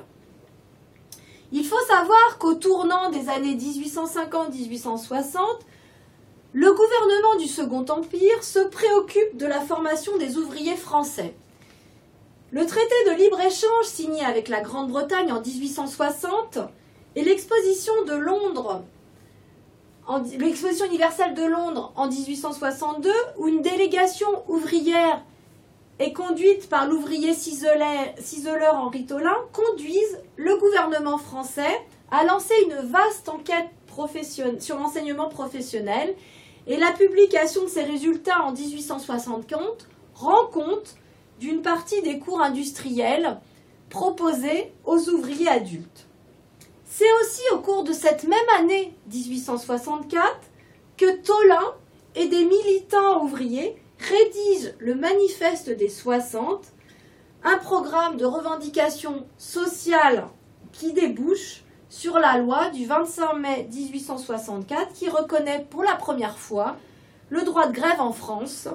Il faut savoir qu'au tournant des années dix-huit cent cinquante à dix-huit cent soixante, le gouvernement du Second Empire se préoccupe de la formation des ouvriers français. Le traité de libre-échange signé avec la Grande-Bretagne en dix-huit cent soixante et l'exposition de Londres, l'exposition universelle de Londres en dix-huit cent soixante-deux, où une délégation ouvrière est conduite par l'ouvrier ciseleur Henri Tolin, conduisent le gouvernement français à lancer une vaste enquête sur l'enseignement professionnel et la publication de ces résultats en dix-huit cent soixante-quinze rend compte d'une partie des cours industriels proposés aux ouvriers adultes. C'est aussi au cours de cette même année dix-huit cent soixante-quatre que Tolin et des militants ouvriers rédige le Manifeste des soixante, un programme de revendication sociale qui débouche sur la loi du vingt-cinq mai dix-huit cent soixante-quatre qui reconnaît pour la première fois le droit de grève en France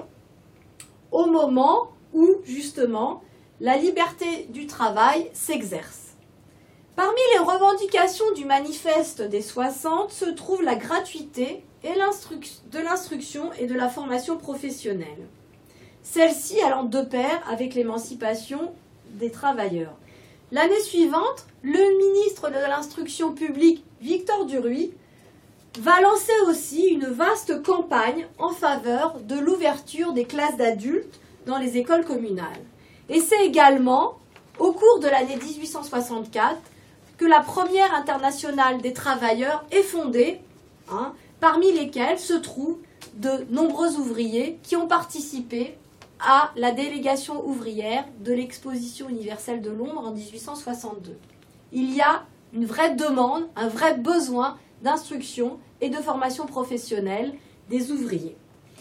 au moment où, justement, la liberté du travail s'exerce. Parmi les revendications du Manifeste des soixante se trouve la gratuité et de l'instruction et de la formation professionnelle. Celle-ci allant de pair avec l'émancipation des travailleurs. L'année suivante, le ministre de l'Instruction publique, Victor Duruy, va lancer aussi une vaste campagne en faveur de l'ouverture des classes d'adultes dans les écoles communales. Et c'est également, au cours de l'année dix-huit cent soixante-quatre, que la première internationale des travailleurs est fondée, hein, parmi lesquels se trouvent de nombreux ouvriers qui ont participé à la délégation ouvrière de l'exposition universelle de Londres en dix-huit cent soixante-deux. Il y a une vraie demande, un vrai besoin d'instruction et de formation professionnelle des ouvriers.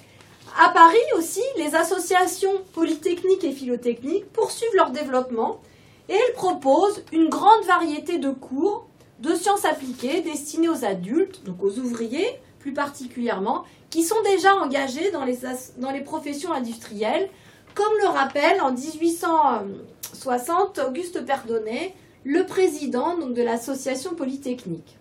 À Paris aussi, les associations polytechniques et philotechniques poursuivent leur développement et elles proposent une grande variété de cours de sciences appliquées destinés aux adultes, donc aux ouvriers, plus particulièrement, qui sont déjà engagés dans les, dans les professions industrielles, comme le rappelle en dix-huit cent soixante Auguste Perdonnet, le président donc, de l'association polytechnique.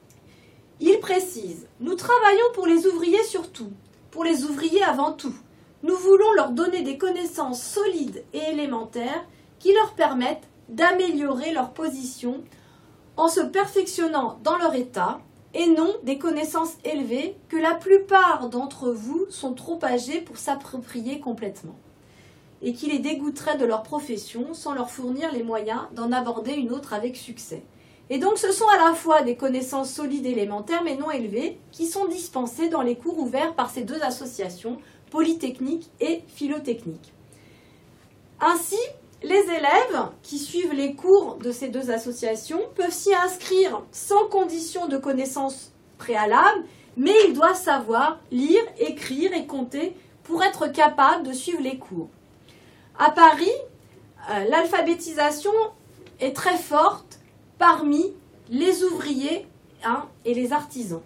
Il précise « Nous travaillons pour les ouvriers surtout, pour les ouvriers avant tout. nous voulons leur donner des connaissances solides et élémentaires qui leur permettent d'améliorer leur position en se perfectionnant dans leur état et non des connaissances élevées que la plupart d'entre vous sont trop âgés pour s'approprier complètement et qui les dégoûteraient de leur profession sans leur fournir les moyens d'en aborder une autre avec succès. Et donc ce sont à la fois des connaissances solides élémentaires mais non élevées qui sont dispensées dans les cours ouverts par ces deux associations, Polytechnique et Philotechnique. Ainsi, les élèves qui suivent les cours de ces deux associations peuvent s'y inscrire sans condition de connaissance préalable, mais ils doivent savoir lire, écrire et compter pour être capables de suivre les cours. À Paris, euh, l'alphabétisation est très forte parmi les ouvriers hein, et les artisans.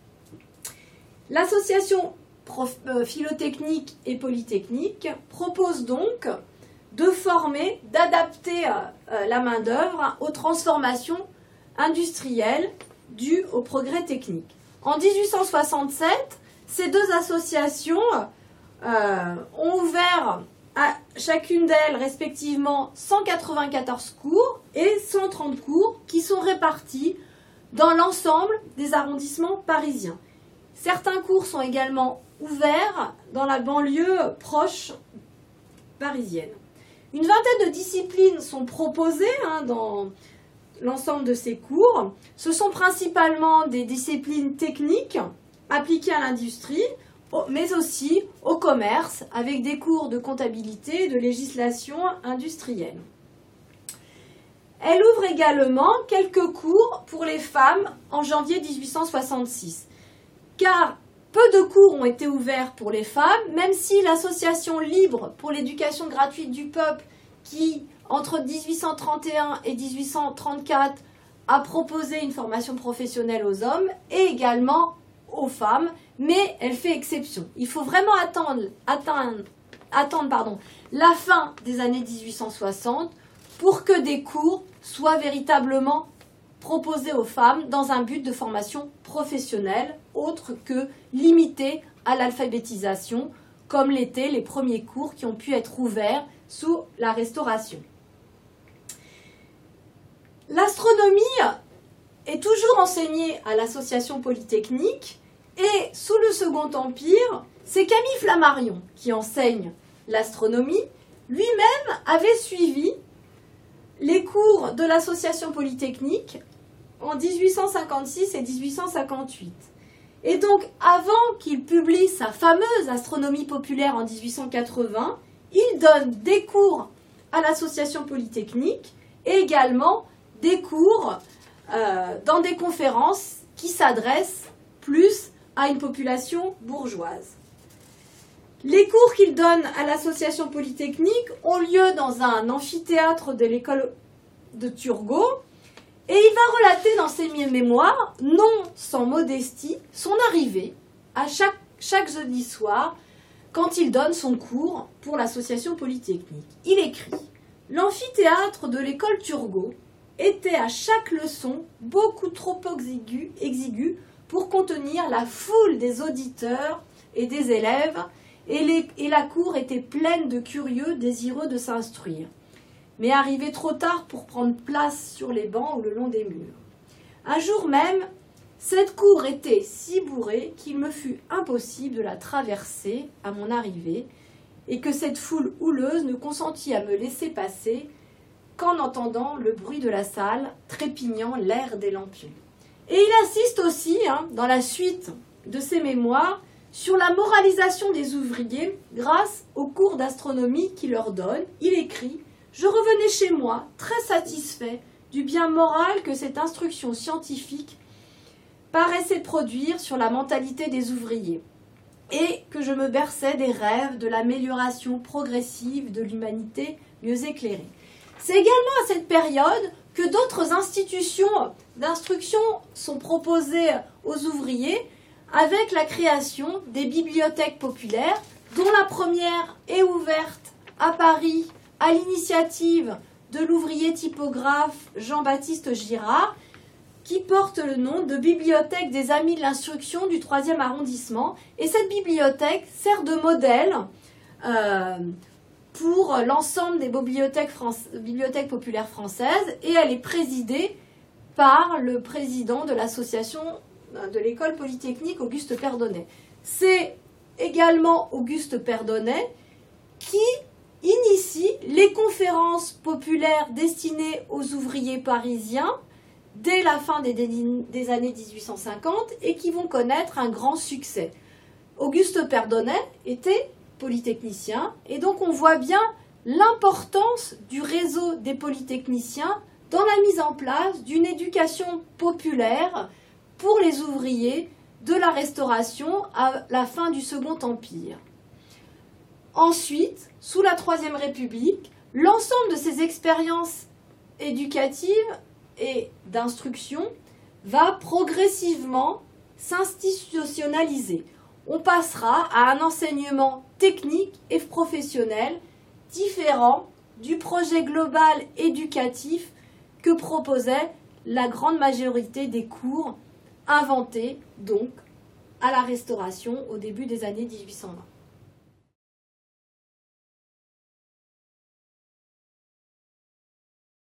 L'association prof, euh, Philotechnique et Polytechnique propose donc de former, d'adapter euh, la main-d'œuvre aux transformations industrielles dues au progrès technique. En dix-huit cent soixante-sept, ces deux associations euh, ont ouvert à chacune d'elles respectivement cent quatre-vingt-quatorze cours et cent trente cours qui sont répartis dans l'ensemble des arrondissements parisiens. Certains cours sont également ouverts dans la banlieue proche parisienne. Une vingtaine de disciplines sont proposées hein, dans l'ensemble de ces cours. Ce sont principalement des disciplines techniques appliquées à l'industrie, mais aussi au commerce, avec des cours de comptabilité et de législation industrielle. Elle ouvre également quelques cours pour les femmes en janvier mille huit cent soixante-six, car peu de cours ont été ouverts pour les femmes, même si l'association libre pour l'éducation gratuite du peuple, qui entre mille huit cent trente et un et mille huit cent trente-quatre a proposé une formation professionnelle aux hommes et également aux femmes, mais elle fait exception. Il faut vraiment attendre, attendre, attendre pardon, la fin des années mille huit cent soixante pour que des cours soient véritablement proposés aux femmes dans un but de formation professionnelle autre que limité à l'alphabétisation, comme l'étaient les premiers cours qui ont pu être ouverts sous la Restauration. L'astronomie est toujours enseignée à l'association Polytechnique et sous le Second Empire, c'est Camille Flammarion qui enseigne l'astronomie. Lui-même avait suivi les cours de l'association Polytechnique en mille huit cent cinquante-six et mille huit cent cinquante-huit. Et donc, avant qu'il publie sa fameuse astronomie populaire en mille huit cent quatre-vingts, il donne des cours à l'association Polytechnique et également des cours euh, dans des conférences qui s'adressent plus à une population bourgeoise. Les cours qu'il donne à l'association Polytechnique ont lieu dans un amphithéâtre de l'école de Turgot et il va relater dans ses mémoires, non sans modestie, son arrivée à chaque, chaque jeudi soir quand il donne son cours pour l'association Polytechnique. Il écrit « L'amphithéâtre de l'école Turgot était à chaque leçon beaucoup trop exigu, exigu pour contenir la foule des auditeurs et des élèves, et, les, et la cour était pleine de curieux désireux de s'instruire, mais arrivés trop tard pour prendre place sur les bancs ou le long des murs. Un jour même, cette cour était si bourrée qu'il me fut impossible de la traverser à mon arrivée, et que cette foule houleuse ne consentit à me laisser passer qu'en entendant le bruit de la salle trépignant l'air des lampions. » Et il insiste aussi, hein, dans la suite de ses mémoires, sur la moralisation des ouvriers grâce aux cours d'astronomie qu'il leur donne. Il écrit « Je revenais chez moi très satisfait du bien moral que cette instruction scientifique paraissait produire sur la mentalité des ouvriers et que je me berçais des rêves de l'amélioration progressive de l'humanité mieux éclairée. » C'est également à cette période que d'autres institutions d'instruction sont proposées aux ouvriers avec la création des bibliothèques populaires, dont la première est ouverte à Paris à l'initiative de l'ouvrier typographe Jean-Baptiste Girard, qui porte le nom de Bibliothèque des Amis de l'Instruction du troisième arrondissement. Et cette bibliothèque sert de modèle euh, pour l'ensemble des bibliothèques, France, bibliothèques populaires françaises, et elle est présidée par le président de l'association de l'école polytechnique, Auguste Perdonnet. C'est également Auguste Perdonnet qui initie les conférences populaires destinées aux ouvriers parisiens dès la fin des, des années mille huit cent cinquante et qui vont connaître un grand succès. Auguste Perdonnet était polytechnicien et donc on voit bien l'importance du réseau des polytechniciens dans la mise en place d'une éducation populaire pour les ouvriers de la Restauration à la fin du Second Empire. Ensuite, sous la Troisième République, l'ensemble de ces expériences éducatives et d'instruction va progressivement s'institutionnaliser. On passera à un enseignement technique et professionnel différent du projet global éducatif que proposait la grande majorité des cours inventés donc à la Restauration au début des années mille huit cent vingt.